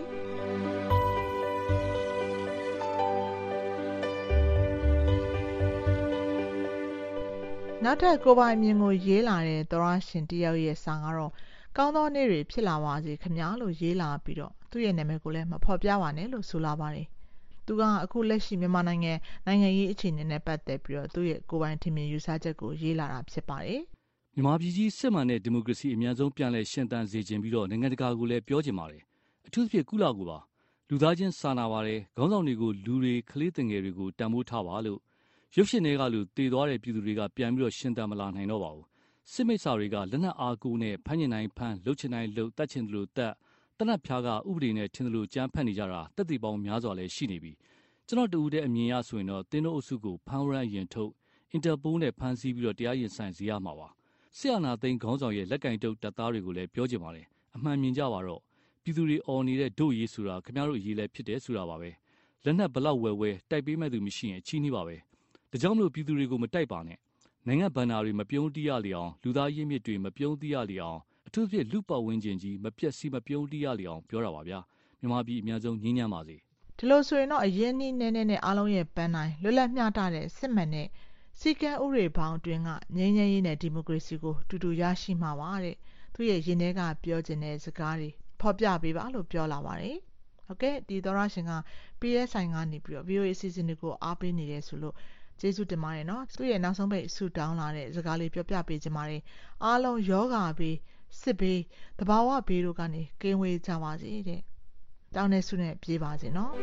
နောက်ထပ်ကိုပိုင်မြင်ကိုရေးလာတဲ့သောရရှင်တယောက်ရဲ့စာကတော့ကောင်းသောနေ့တွေဖြစ်လာပါစေခင်ဗျာလို့ရေးလာပြီးတော့သူ့ရဲ့နာမည်ကိုလည်းမဖော်ပြပါနဲ့လို့ဆိုလာပါတယ်သူကအခုလက်ရှိမြန်မာနိုင်ငံနိုင်ငံရေးအခြေအနေနဲ့ပတ်သက်ပြီးတော့သူ့ရဲ့ကိုပိုင်ထင်မြင်ယူဆချက်ကိုရေးလာတာဖြစ်ပါတယ်မြန်မာပြည်ကြီးစစ်မှန်တဲ့ဒီမိုကရေစီအများဆုံးပြန်လည်ရှင်သန်စေခြင်းပြီးတော့နိုင်ငံတကာကိုလည်းပြောချင်ပါတယ်အထူးသဖြင့်ကုလကိုပါလူသားချင်းစာနာပါတယ်ခေါင်းဆောင်တွေကိုလူတွေကလေးသင်ငယ်တွေကိုတန်ဖိုးထားပါလို့ရုပ်ရှင်တွေကလူတည်သွားတဲ့ပြည်သူတွေကပြန်ပြီးတော့ရှင်သန်မလာနိုင်တော့ပါဘူးစစ်မိတ်ဆာတွေကလက်နက်အားကိုးနဲ့ဖမ်းကျင်နိုင်ဖမ်းလှုပ်ချင်နိုင်လှုပ်တတ်ချင်တယ်လို့တတ်တနတ်ဖျားကဥပဒေနဲ့ထင်တယ်လို့ကြမ်းဖက်နေကြတာတက်တီပေါင်းများစွာလည်းရှိနေပြီကျွန်တော်တူဦးတဲ့အမြင်ရဆိုရင်တော့တင်းတို့အစုကိုဖမ်းရမ်းရင်ထုတ်အင်တာပိုးနဲ့ဖမ်းဆီးပြီးတော့တရားရင်ဆိုင်စေရမှာပါဆရာနာသိန်းခေါင်းဆောင်ရဲ့လက်ကင်တုပ်တပ်သားတွေကိုလည်းပြောချင်ပါတယ်အမှန်မြင်ကြပါတော့ပြည်သူတွေအော်နေတဲ့ဒုရေးဆိုတာခင်ဗျားတို့အရေးလည်းဖြစ်တယ်ဆိုတာပါပဲလက်နက်ဘလောက်ဝဲဝဲတိုက်ပေးမဲ့သူမရှိရင်အချီးနှီးပါပဲဒါကြောင့်မလို့ပြည်သူတွေကိုမတိုက်ပါနဲ့နိုင်ငံဗန္နာတွေမပြုံးတီးရလေအောင်လူသားရင်းမြစ်တွေမပြုံးတီးရလေအောင်အထူးဖြင့်လူပတ်ဝန်းကျင်ကြီးမပြက်စီးမပြုံးတီးရလေအောင်ပြောတာပါဗျာမြန်မာပြည်အများဆုံးငြင်းညမ်းပါစေဒီလိုဆိုရင်တော့အရင်နည်းနည်းနဲ့အားလုံးရဲ့ပန်းတိုင်းလွတ်လပ်မျှတတဲ့စစ်မှန်တဲ့စီကံဥရေပေါင်းအတွင်းကငြိမ်းချမ်းရေးနဲ့ဒီမိုကရေစီကိုတူတူရရှိမှာပါတဲ့သူရဲ့ရင်းနှဲကပြောခြင်းတဲ့စကားတွေဖော်ပြပေးပါလို့ပြောလာပါတယ်ဟုတ်ကဲ့ဒီသောရရှင်က ပီ အက်စ် အိုင် ကနေပြီးတော့ ဗီအိုအေ အစီအစဉ်တွေကိုအားပေးနေတယ်ဆိုလို့ကျေးဇူးတင်ပါတယ်နော်သူရဲ့နောက်ဆုံးပိတ်ဆူတောင်းလာတဲ့စကားလေးပြောပြပေးခြင်းပါတယ်အားလုံးယောဂဘေးစစ်ဘေးတဘာဝဘေးတို့ကနေကင်းဝေးကြပါစေတဲ့တောင်းနေဆုနဲ့ပြေးပါစေနော်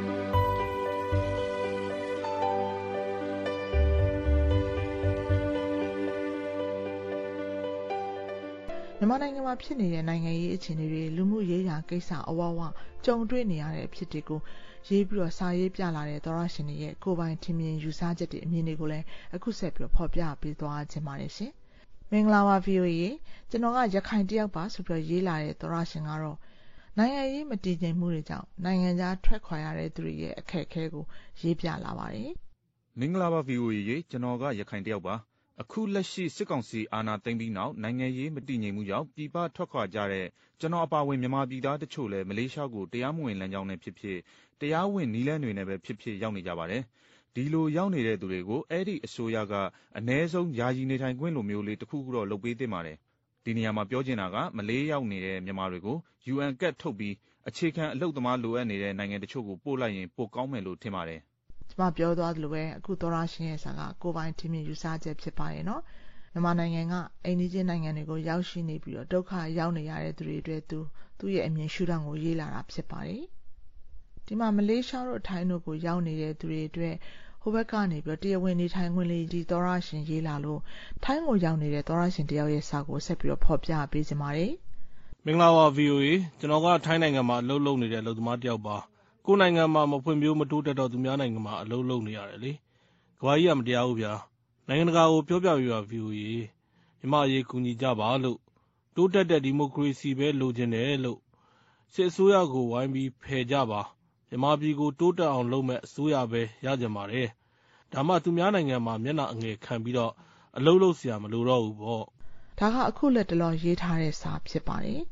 မြန်မာနိုင်ငံမှာဖြစ်နေတဲ့နိုင်ငံရေးအခြေအနေတွေလူမှုရေးရာကိစ္စအဝဝကြုံတွေ့နေရတဲ့အဖြစ်တွေကိုရေးပြီးတော့စာရေးပြလာတဲ့သောရရှင်တွေရဲ့ကိုယ်ပိုင်ထင်မြင်ယူဆချက်တွေအမြင်တွေကိုလည်းအခုဆက်ပြီးဖော်ပြပေးသွားခြင်းပါတယ်ရှင်။မင်္ဂလာပါ ဗီအိုအေကျွန်တော်ကရခိုင်တယောက်ပါဆိုပြီးရေးလာတဲ့သောရရှင်ကတော့နိုင်ငံရေးမတည်ငြိမ်မှုတွေကြောင့်နိုင်ငံခြားထွက်ခွာရတဲ့သူတွေရဲ့အခက်အခဲကိုရေးပြလာပါတယ်။မင်္ဂလာပါ ဗီအိုအေကျွန်တော်ကရခိုင်တယောက်ပါအခုလက်ရှိစစ်ကောင်စီအာဏာသိမ်းပြီးနောက်နိုင်ငံရေးမတည်ငြိမ်မှုကြောင့်ပြည်ပထွက်ခွာကြတဲ့ကျွန်တော်အပါအဝင်မြန်မာပြည်သားတချို့လည်းမလေးရှားကိုတရားမဝင်လမ်းကြောင်းနဲ့ဖြစ်ဖြစ်တရားဝင်နည်းလမ်းတွေနဲ့ပဲဖြစ်ဖြစ်ရောက်နေကြပါတယ်။ဒီလိုရောက်နေတဲ့သူတွေကိုအဲ့ဒီအစိုးရကအနည်းဆုံးယာယီနေထိုင်ခွင့်လိုမျိုးလေးတစ်ခုခုတော့လုပ်ပေးသင့်ပါတယ်။ဒီနေရာမှာပြောချင်တာကမလေးရောက်နေတဲ့မြန်မာတွေကို ယူအန် ကတ်ထုတ်ပြီးအခြေခံအလုပ်သမားလိုအပ်နေတဲ့နိုင်ငံတချို့ကိုပို့လိုက်ရင်ပိုကောင်းမယ်လို့ထင်ပါတယ်။ကျမပြောသွားသလိုပဲအခုသောရရှင်ရဲ့စာကကိုပိုင်ထင်မြင်ယူဆချက်ဖြစ်ပါရဲ့နော်မြန်မာနိုင်ငံကအိန္ဒိယနိုင်ငံတွေကိုရောက်ရှိနေပြီးတော့ဒုက္ခရောက်နေရတဲ့သူတွေအတွက်သူသူ့ရဲ့အမြင်ရှုထောင့်ကိုရေးလာတာဖြစ်ပါတယ်ဒီမှာမလေးရှားတို့ထိုင်းတို့ကိုရောက်နေတဲ့သူတွေအတွက်ဟိုဘက်ကနေပြီးတော့တရားဝင်နေထိုင်ခွင့်လေးဒီသောရရှင်ရေးလာလို့ထိုင်းကိုရောက်နေတဲ့သောရရှင်တယောက်ရဲ့စာကိုဆက်ပြီးတော့ဖော်ပြပေးကြပါတယ်မင်္ဂလာပါ ဗီအိုအေ ကျွန်တော်ကထိုင်းနိုင်ငံမှာအလုပ်လုပ်နေတဲ့အလုပ်သမားတယောက်ပါကိုယ်နိုင်ငံမှာမဖွံ့ဖြိုးမတိုးတက်တော့သူများနိုင်ငံမှာအလုပ်လုပ်နေရတယ်လေကဘာကြီးကမတရားဘူးဗျာနိုင်ငံတကာကိုပြောပြပြပါ ဗီအိုအေ မြန်မာအရေးကူညီကြပါလို့တိုးတက်တဲ့ဒီမိုကရေစီပဲလိုချင်တယ်လို့စစ်အစိုးရကိုဝိုင်းပြီးဖယ်ကြပါမြန်မာပြည်ကိုတိုးတက်အောင်လုပ်မဲ့အစိုးရပဲရကြပါတယ်ဒါမှသူများနိုင်ငံမှာမျက်နှာအငယ်ခံပြီးတော့အလုပ်လုပ်เสียမလိုတော့ဘူးပေါ့ဒါကအခုလက်တလောရေးထားတဲ့စာဖြစ်ပါတယ်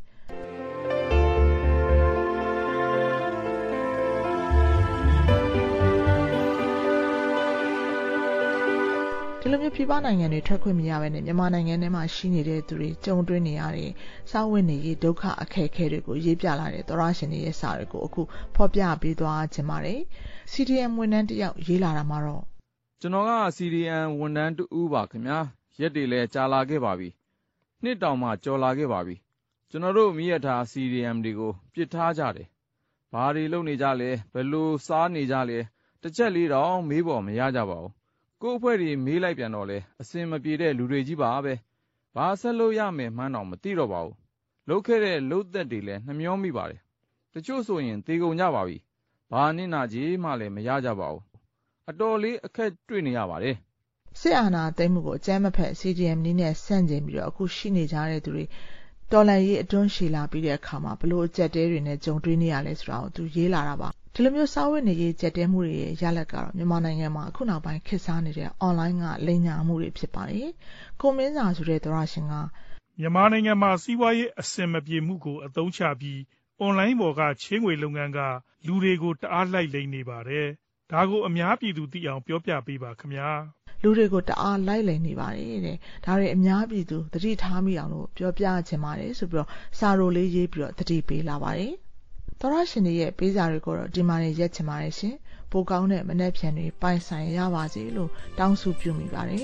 ဒီလိုမျိုးပြည်ပနိုင်ငံတွေထွက်ခွင့်မရဘဲနဲ့မြန်မာနိုင်ငံထဲမှာရှိနေတဲ့သူတွေကြုံတွေ့နေရတဲ့စာဝတ်နေရေးဒုက္ခအခက်အခဲတွေကိုရေးပြလာတဲ့သောရရှင်တွေရဲ့စာတွေကိုအခုဖော်ပြပေးသွားခြင်းပါတယ် စီ ဒီ အမ် ဝန်ထမ်းတယောက်ရေးလာတာမှာတော့ကျွန်တော်က စီ ဒီ အမ် ဝန်ထမ်းတူဦးပါခင်ဗျာရက်တွေလည်းကြာလာခဲ့ပါပြီနှစ်တောင်မှကြော်လာခဲ့ပါပြီကျွန်တော်တို့မိရထား စီ ဒီ အမ် တွေကိုပြစ်ထားကြတယ်ဘာတွေလုပ်နေကြလဲဘယ်လိုစားနေကြလဲတစ်ချက်လေးတော့မေးပေါ်မရကြပါဘူးကို့အဖွဲ့တွေမေးလိုက်ပြန်တော့လဲအစင်မပြေတဲ့လူတွေကြီးပါပဲဘာဆက်လို့ရမယ်မှန်းတော့မသိတော့ပါဘူးလုပ်ခဲ့တဲ့လုပ်သက်တွေလည်းနှမျောမိပါတယ်တချို့ဆိုရင်သေကုန်ကြပါပြီဘာနစ်နာကြီးမှလည်းမရကြပါဘူးအတော်လေးအခက်တွေ့နေရပါတယ်စစ်အာဏာသိမ်းမှုကိုအကြမ်းမဖက် စီ ဒီ အမ် နည်းနဲ့ဆန့်ကျင်ပြီးတော့အခုရှိနေကြတဲ့သူတွေတော်လှန်ရေးအတွန်းရှည်လာပြီးတဲ့အခါမှာဘလို့အကြက်တဲတွေနဲ့ကြုံတွေ့နေရလဲဆိုတာကိုသူရေးလာတာပါဒီလိုမျိုးစာဝတ်နေရေးကြက်တဲမှုတွေရဲ့ရလဒ်ကတော့မြန်မာနိုင်ငံမှာအခုနောက်ပိုင်းခေတ်စားနေတဲ့ online ကလိမ်ညာမှုတွေဖြစ်ပါတယ်ကိုမင်းစာဆိုတဲ့သောရရှင်ကမြန်မာနိုင်ငံမှာစီးပွားရေးအဆင်မပြေမှုကိုအသုံးချပြီး online ပေါ်ကချင်းငွေလုပ်ငန်းကလူတွေကိုတအားလိုက်လိမ်နေပါတယ်ဒါကိုအများပြည်သူသိအောင်ပြောပြပေးပါခင်ဗျာလူတွေကိုတအားလိုက်လိမ်နေပါတယ်တဲ့ဒါတွေအများပြည်သူသတိထားမိအောင်လို့ပြောပြချင်ပါတယ်ဆိုပြီးတော့စာရိုလေးရေးပြီးတော့သတိပေးလာပါတယ်သောရရှင်တွေရဲ့ပေးစာတွေကိုတော့ဒီမှာနေရက်ချင်ပါတယ်ရှင်ပိုကောင်းတဲ့မနှက်ဖြန်တွေပိုင်ဆိုင်ရပါစေလို့တောင်းဆုပြုမိပါတယ်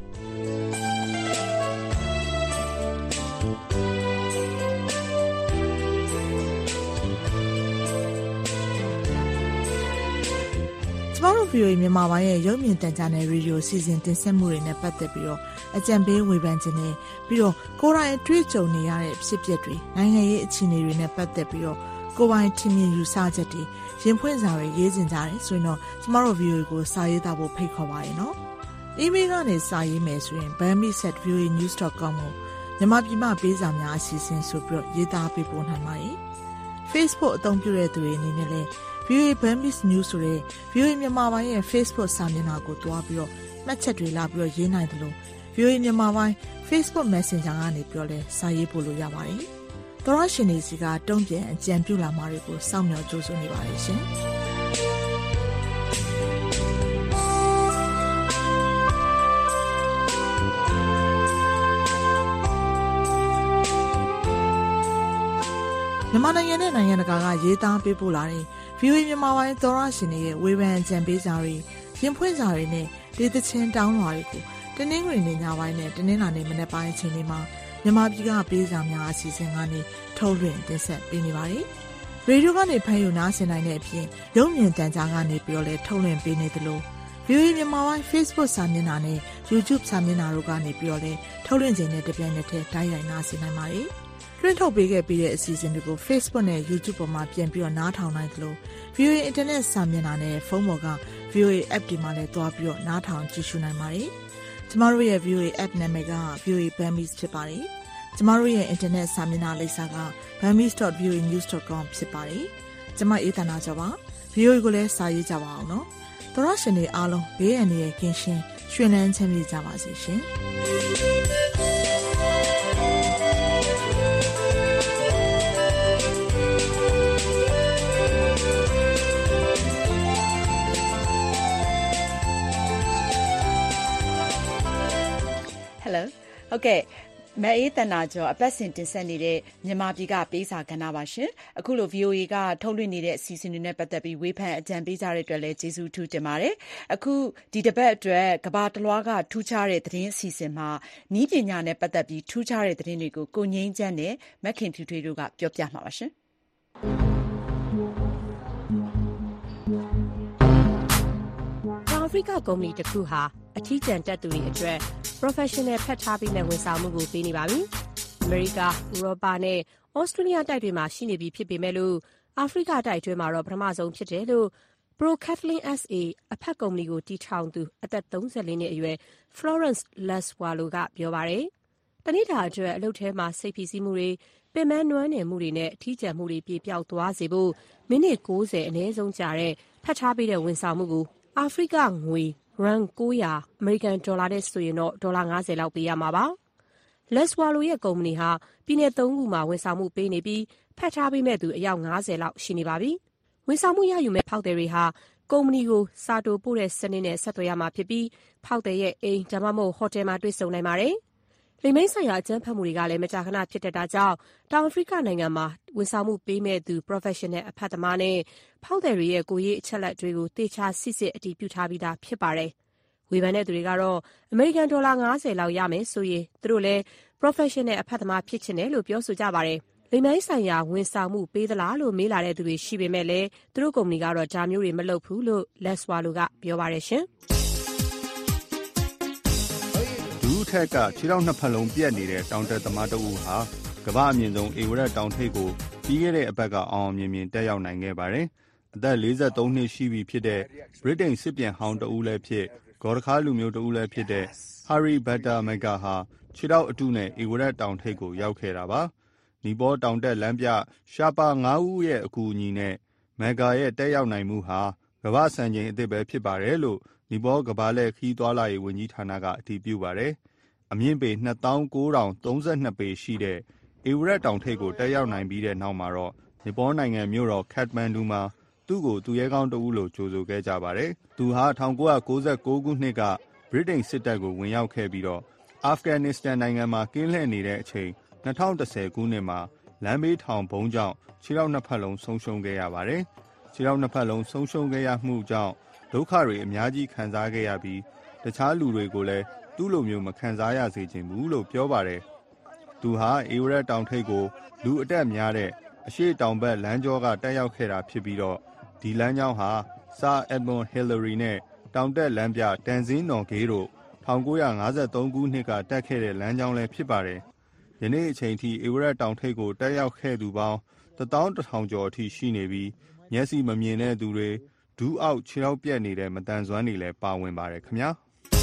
ကျမတို့ ဗီအိုအေ မြန်မာပိုင်းရဲ့ရုပ်မြင်သံကြားနယ်ရေဒီယိုစီစဉ်တင်ဆက်မှုတွေနဲ့ပတ်သက်ပြီးတော့အကြံပေးဝေဖန်ခြင်းနဲ့ပြီးတော့ကိုယ်တိုင်အတွေ့အကြုံနေရတဲ့ဖြစ်ပျက်တွေနိုင်ငံရေးအခြေအနေတွေနဲ့ပတ်သက်ပြီးတော့ကိုယ်ပိုင်ထင်မြင်ယူဆချက်တွေရင်ဖွင့်စာတွေရေးတင်ကြတယ်ဆိုရင်တော့ကျမတို့ ဗီအိုအေ ကိုစာရေးသားဖို့ဖိတ်ခေါ်ပါရနော်။ email ကနေစာရေးမယ်ဆိုရင် burmese at v o a news dot com ကိုမြန်မာပြည်မှာပေးစာများအစီအစဉ်ဆိုပြီးတော့ရေးသားပေးပို့နိုင်ပါတယ်။ Facebook အသုံးပြုတဲ့သူတွေအနေနဲ့လည်း ဗီအိုအေ Burmese News ဆိုတဲ့ ဗီအိုအေ မြန်မာပိုင်းရဲ့ Facebook စာမျက်နှာကိုတွားပြီးတော့မှတ်ချက်တွေလာပြီးတော့ရေးနိုင်တယ်လို့ ဗီအိုအေ မြန်မာပိုင်း Facebook Messenger ကနေပြောလဲစာရေးပို့လို့ရပါတယ်။သောရရှင်တွေစီကတုံ့ပြန်အကြံပြုလာမှာတွေကိုစောင့်မျှော်ကြိုးစွနေပါတယ်ရှင်။မြန်မာနိုင်ငံနဲ့နိုင်ငံတကာကရေးသားပေးပို့လာတဲ့ ဗီအိုအေ မြန်မာပိုင်းသောရရှင်တွေရဲ့ဝေဖန်အကြံပေးစာတွေရင်ဖွင့်စာတွေနဲ့ဒေသချင်းတောင်းလွှာတွေကိုတနင်္ဂနွေနေ့ညပိုင်းနဲ့တနင်္လာနေ့မနက်ပိုင်းအချိန်တွေမှာမြန်မာပြည်ကပေးစာများအစီအစဉ်ကနေထုတ်လွှင့်တင်ဆက်ပေးနေပါတယ်။ရေဒီယိုကနေဖမ်းယူနားဆင်နိုင်တဲ့အပြင်ရုပ်မြင်သံကြားကနေပြီးတော့လည်းထုတ်လွှင့်ပေးနေသလို ဗီအိုအေ မြန်မာပိုင်း Facebook စာမျက်နှာနဲ့ YouTube စာမျက်နှာတို့ကနေပြီးတော့လည်းထုတ်လွှင့်ခြင်းနဲ့တပြိုင်နက်တည်းတိုက်ရိုက်နားဆင်နိုင်ပါတယ်။လွှင့်ထုတ်ပေးခဲ့ပြီးတဲ့အစီအစဉ်တွေကို Facebook နဲ့ YouTube ပေါ်မှာပြန်ပြီးတော့နားထောင်နိုင်သလို ဗီအိုအေ Internet စာမျက်နှာနဲ့ဖုန်းပေါ်က ဗီအိုအေ App ဒီမှာလည်းတွားပြီးတော့နားထောင်ကြည့်ရှုနိုင်ပါတယ်။ကျမတို့ရဲ့ ဗီအိုအေ App နာမည်က ဗီအိုအေ Burmese ဖြစ်ပါတယ်။ကျမတို့ရဲ့ Internet စာမျက်နှာလိပ်စာက burmese dot v o a news dot com ဖြစ်ပါတယ်။ကျမအေးသနာကျော်ပါ။ ဗီအိုအေကိုလည်းစာရေးကြပါအောင်နော်။သောရရှင်တွေအားလုံးဘေးအန္တရာယ်ကင်းရှင်းရွှင်လန်းချမ်းမြေ့ကြပါစေရှင်။ Hello ဟုတ်ကဲ့မအေးတနာကျော်အပတ်စဉ်တင်ဆက်နေတဲ့မြန်မာပြည်ကပေးစာကဏ္ဍပါရှင်။အခုလို ဗွီအိုအေ ကထုတ်လွှင့်နေတဲ့အစီအစဉ်တွေနဲ့ပတ်သက်ပြီးဝေဖန်အကြံပေးကြတဲ့အတွက်လည်းကျေးဇူးထူးတင်ပါတယ်။အခုဒီတစ်ပတ်အတွက်ကမ္ဘာတစ်လွှားကထူးခြားတဲ့သတင်းအစီအစဉ်မှာနည်းပညာနဲ့ပတ်သက်ပြီးထူးခြားတဲ့သတင်းတွေကိုကိုငိမ့်ချမ်းနဲ့မခင်ဖြူထွေးတို့ကပြောပြမှာပါရှင်။တောင်အာဖရိကကုမ္ပဏီတစ်ခုဟာအထီးကျန်တက်သူတွေအတွက် professional ဖတ်ထားပြီးမဲ့ဝန်ဆောင်မှုကိုပေးနေပါပြီ။ အမေရိက၊ဥရောပနဲ့ဩစတြေးလျတိုက်တွေမှာရှိနေပြီဖြစ်ပေမဲ့လို့အာဖရိကတိုက်တွင်းမှာတော့ပထမဆုံးဖြစ်တယ်လို့ Pro-Kathleen အက်စ် အေ အဖတ်ကုမ္ပဏီကိုတည်ထောင်သူအသက်သုံးဆယ်လေးနှစ်အရွယ် Florence Laswalo ကပြောပါတယ်။တနေ့တာအတွက်အလုပ်ထဲမှာစိတ်ဖိစီးမှုတွေ၊ပင်ပန်းနွမ်းနယ်မှုတွေနဲ့အထီးကျန်မှုတွေပြေပျောက်သွားစေဖို့မိနစ်ကိုးဆယ်အနည်းဆုံးကြာတဲ့ဖတ်ထားပေးတဲ့ဝန်ဆောင်မှုကိုအာဖရိကငွေရန်ကိုးရာအမေရိကန်ဒေါ်လာနဲ့ဆိုရင်တော့ဒေါ်လာငါးဆယ်လောက်ပေးရမှာပါ။ Laswalo ရဲ့ကုမ္ပဏီဟာပြည်နယ်သုံးခုမှာဝန်ဆောင်မှုပေးနေပြီးဖတ်ထားပေးမဲ့သူအယောက်ငါးဆယ်လောက်ရှိနေပါပြီ။ဝန်ဆောင်မှုရယူမဲ့ဖောက်သည်တွေဟာကုမ္ပဏီကိုစာတိုပို့တဲ့စနစ်နဲ့ဆက်သွယ်ရမှာဖြစ်ပြီးဖောက်သည်ရဲ့အိမ်ဒါမှမဟုတ်ဟိုတယ်မှာတွေ့ဆုံနိုင်ပါတယ်။လိင်ပိုင်းဆိုင်ရာအကြမ်းဖက်မှုတွေကလည်းမကြာခဏဖြစ်တတ်တာကြောင့်တောင်အာဖရိကနိုင်ငံမှာဝန်ဆောင်မှုပေးမဲ့သူ professional အဖတ်သမားနဲ့ဖောက်သည်တွေရဲ့ကိုယ်ရေးအချက်အလက်တွေကိုသေချာစစ်စစ်အတည်ပြုထားပြီးသားဖြစ်ပါတယ်။ဝေဖန်တဲ့သူတွေကတော့အမေရိကန်ဒေါ်လာငါးဆယ်လောက်ရမယ်ဆိုရင်သူတို့လည်း professional အဖတ်သမားဖြစ်ချင်တယ်လို့ပြောဆိုကြပါတယ်။လိင်ပိုင်းဆိုင်ရာဝန်ဆောင်မှုပေးသလားလို့မေးလာတဲ့သူတွေရှိပေမဲ့လည်းသူတို့ကုမ္ပဏီကတော့ဒါမျိုးတွေမလုပ်ဘူးလို့ Laswalo ကပြောပါတယ်ရှင်။ဒူးထက်ကခြေထောက်နှစ်ဖက်လုံးပြက်နေတဲ့တောင်တက်သမားတဦးဟာကမ္ဘာအမြင့်ဆုံးအေဝရက်တောင်ထိပ်ကိုပြီးခဲ့တဲ့အပတ်ကအောင်အောင်မြင်မြင်တက်ရောက်နိုင်ခဲ့ပါတယ်။အသက်လေးဆယ်သုံးနှစ်ရှိပြီဖြစ်တဲ့ဗြိတိန်စစ်ပြန်ဟောင်းတဦးလည်းဖြစ်ဂေါ်တခါလူမျိုးတဦးလည်းဖြစ်တဲ့ Harry Buttermega ဟာခြေထောက်အတုနဲ့အေဝရက်တောင်ထိပ်ကိုရောက်ခဲ့တာပါ။နီပေါတောင်တက်လမ်းပြရှာပါငါးဦးရဲ့အကူအညီနဲ့မက်ဂါရဲ့တက်ရောက်နိုင်မှုဟာကမ္ဘာစံချိန်အသစ်ပဲဖြစ်ပါတယ်လို့နီပေါကမ္ဘာလက်ခီးသွားလာရေးဝန်ကြီးဌာနကအတည်ပြုပါတယ်။အမြင့်ပေနှစ်သောင်းကိုးထောင်သုံးဆယ်နှစ်ပေရှိတဲ့အေဝရက်တောင်ထိပ်ကိုတက်ရောက်နိုင်ပြီးတဲ့နောက်မှာတော့နီပေါနိုင်ငံမြို့တော်ခတ်မန်ဒူမှာသူ့ကိုသူရဲကောင်းတဦးလို့ကြိုဆိုခဲ့ကြပါတယ်။သူဟာ၁၉၉၉ခုနှစ်ကဗြိတိန်စစ်တပ်ကိုဝင်ရောက်ခဲ့ပြီးတော့အာဖဂန်နစ္စတန်နိုင်ငံမှာကင်းလှည့်နေတဲ့အချိန်၂၀၁၀ခုနှစ်မှာလမ်းဘေးထောင်ဘုံကြောင့်ခြေထောက်နှစ်ဖက်လုံးဆုံးရှုံးခဲ့ရပါတယ်။ခြေထောက်နှစ်ဖက်လုံးဆုံးရှုံးခဲ့ရမှုကြောင့်ဒုက္ခတွေအများကြီးခံစားခဲ့ရပြီးတခြားလူတွေကိုလည်းသူ့လိုမျိုးမခံစားရစေချင်ဘူးလို့ပြောပါတယ်။သူဟာအေဝရက်တောင်ထိပ်ကိုလူအတက်များတဲ့အရှေ့တောင်ဘက်လမ်းကြောကတက်ရောက်ခဲ့တာဖြစ်ပြီးတော့ဒီလမ်းကြောင်းဟာဆာအက်ဒမွန်ဟီလရီနဲ့တောင်တက်လမ်းပြတန်ဇင်းနော်ဂေးတို့၁၉၅၃ခုနှစ်ကတက်ခဲ့တဲ့လမ်းကြောင်းလည်းဖြစ်ပါတယ်။ယနေ့အချိန်ထိအေဝရက်တောင်ထိပ်ကိုတက်ရောက်ခဲ့သူပေါင်းတစ်သောင်းတစ်ထောင်ကျော်အထိရှိနေပြီးမျက်စိမမြင်တဲ့သူတွေဒူးအောက်ခြေထောက်ပြက်နေတဲ့မတန်ဆွမ်းတွေလည်းပါဝင်ပါတယ်ခင်ဗျာ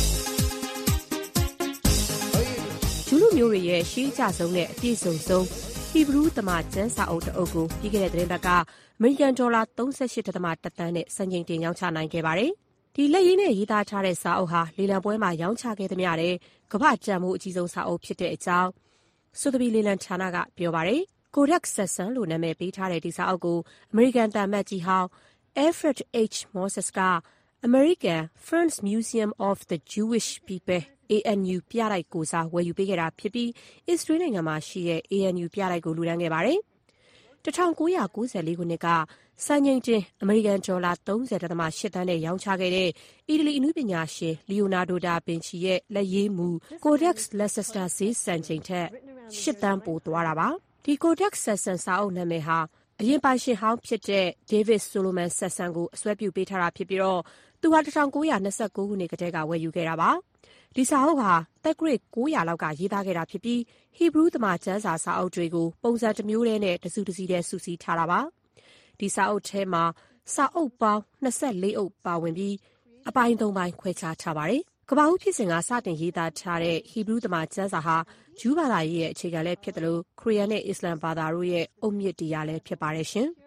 ။ဂျူးလူမျိုးတွေရဲ့ရှေးအကျဆုံးနဲ့အပြည့်စုံဆုံးဟီဘရူးသမကျမ်းစာအုပ်တအုပ်ကိုပြီးခဲ့တဲ့သတင်းပတ်ကအမေရိကန်ဒေါ်လာသုံးဆယ့်ရှစ်ဒသမတစ်သန်းနဲ့စံချိန်တင်ရောင်းချနိုင်ခဲ့ပါတယ်။ဒီလက်ရင်းနဲ့ရေးသားထားတဲ့စာအုပ်ဟာလေလံပွဲမှာရောင်းချခဲ့သမျှတဲ့ကမ္ဘာ့တန်ဖိုးအကြီးဆုံးစာအုပ်ဖြစ်တဲ့အကြောင်းဆိုသဘီလေလံဌာနကပြောပါတယ်။ Codex Session လို့နာမည်ပေးထားတဲ့ဒီစာအုပ်ကိုအမေရိကန်သံအမတ်ကြီးဟောင်း Alfred H. Moses က American Friends Museum of the Jewish People အေ အန် ယူ ပြတိုက်ကိုစားဝယ်ယူပေးခဲ့တာဖြစ်ပြီးအစ္စရေးနိုင်ငံမှာရှိတဲ့ အေ အန် ယူ ပြတိုက်ကိုလှူဒါန်းခဲ့ပါတယ်။၁၉၉၄ခုနှစ်ကစံချိန်တင်အမေရိကန်ဒေါ်လာသုံးဆယ်ဒသမရှစ်သန်းနဲ့ရောင်းချခဲ့တဲ့အီတလီအနုပညာရှင်လီယိုနာဒိုဒါဗင်ချီရဲ့လက်ရေးမူ Codex Leicester ဈေးစံချိန်ထက်ရှစ်သန်းပိုသွားတာပါ။ဒီ Codex Session စာအုပ်နာမည်ဟာအရင်ပိုင်ရှင်ဟောင်းဖြစ်တဲ့ David Solomon Session ကိုအစွဲပြုပေးထားတာဖြစ်ပြီးတော့သူဟာ၁၉၂၉ခုနှစ်ကတည်းကဝယ်ယူခဲ့တာပါ။ဒီစာအုပ်ဟာသက္ကရာဇ်၉၀၀လောက်ကရေးသားခဲ့တာဖြစ်ပြီးဟီဘရူးသမကျမ်းစာစာအုပ်တွေကိုပုံစံတစ်မျိုးတည်းနဲ့တစုတစည်းတည်းစုစည်းထားတာပါ။ဒီစာအုပ်ထဲမှာစာအုပ်ပေါင်း၂၄အုပ်ပါဝင်ပြီးအပိုင်းသုံးပိုင်းခွဲခြားထားပါတယ်။ကမ္ဘာဦးဖြစ်စဉ်ကစတင်ရေးသားထားတဲ့ဟီဘရူးသမကျမ်းစာဟာဂျူးဘာသာရေးရဲ့အခြေခံလည်းဖြစ်တယ်လို့ခရစ်ယာန်နဲ့အစ္စလာမ်ဘာသာတို့ရဲ့အုတ်မြစ်တရားလည်းဖြစ်ပါတယ်ရှင်။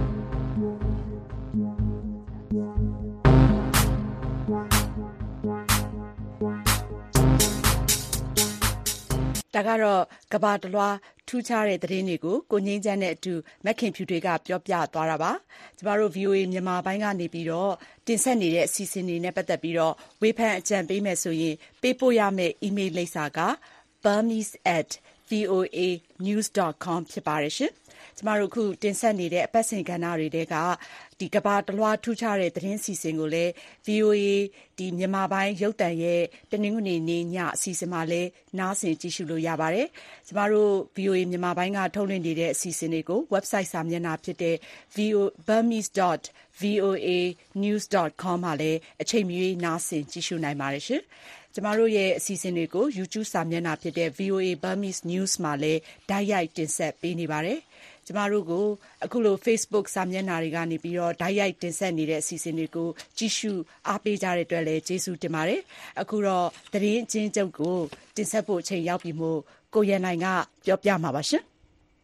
ဒါကတော့ကဘာတလွှာထူးခြားတဲ့သတင်းတွေကိုကိုငိမ့်ချမ်းနဲ့အတူမက်ခင်ဖြူတွေကပြောပြသွားတာပါကျမတို့ ဗွီအိုအေ မြန်မာပိုင်းကနေပြီးတော့တင်ဆက်နေတဲ့အစီအစဉ်တွေနဲ့ပတ်သက်ပြီးတော့ဝေဖန်အကြံပေးမယ်ဆိုရင်ပေးပို့ရမယ့် email လိပ်စာက burmese at v o a news dot com ဖြစ်ပါတယ်ရှင်။ကျမတို့ခုတင်ဆက်နေတဲ့အပတ်စဉ်ကဏ္ဍတွေတဲကဒီကဘာတလွှားထူးခြားတဲ့သတင်းစီစဉ်ကိုလည်း V O A ဒီမြန်မာပိုင်းရုပ်သံရဲ့တနင်္ဂနွေနေ့ညအစီအစဉ်မှာလည်းနားဆင်ကြည့်ရှုလို့ရပါတယ်။ကျမတို့ V O A မြန်မာပိုင်းကထုတ်လွှင့်နေတဲ့အစီအစဉ်တွေကို website စာမျက်နှာဖြစ်တဲ့ burmese dot v o a news dot com မှာလည်းအချိန်မီနားဆင်ကြည့်ရှုနိုင်ပါတယ်ရှင်။ကျမတို့ရဲ့အစီအစဉ်တွေကို YouTube စာမျက်နှာဖြစ်တဲ့ V O A Burmese News မှာလည်းတိုက်ရိုက်တင်ဆက်ပေးနေပါတယ်။ကျမတို့ကိုအခုလို Facebook စာမျက်နှာတွေကနေပြီးတော့တိုက်ရိုက်တင်ဆက်နေတဲ့အစီအစဉ်တွေကိုကြည့်ရှုအားပေးကြတဲ့အတွက်လည်းကျေးဇူးတင်ပါတယ်။အခုတော့သတင်းအချင်းချုပ်ကိုတင်ဆက်ဖို့အချိန်ရောက်ပြီမို့ကိုရန်နိုင်ကပြောပြမှာပါရှင်။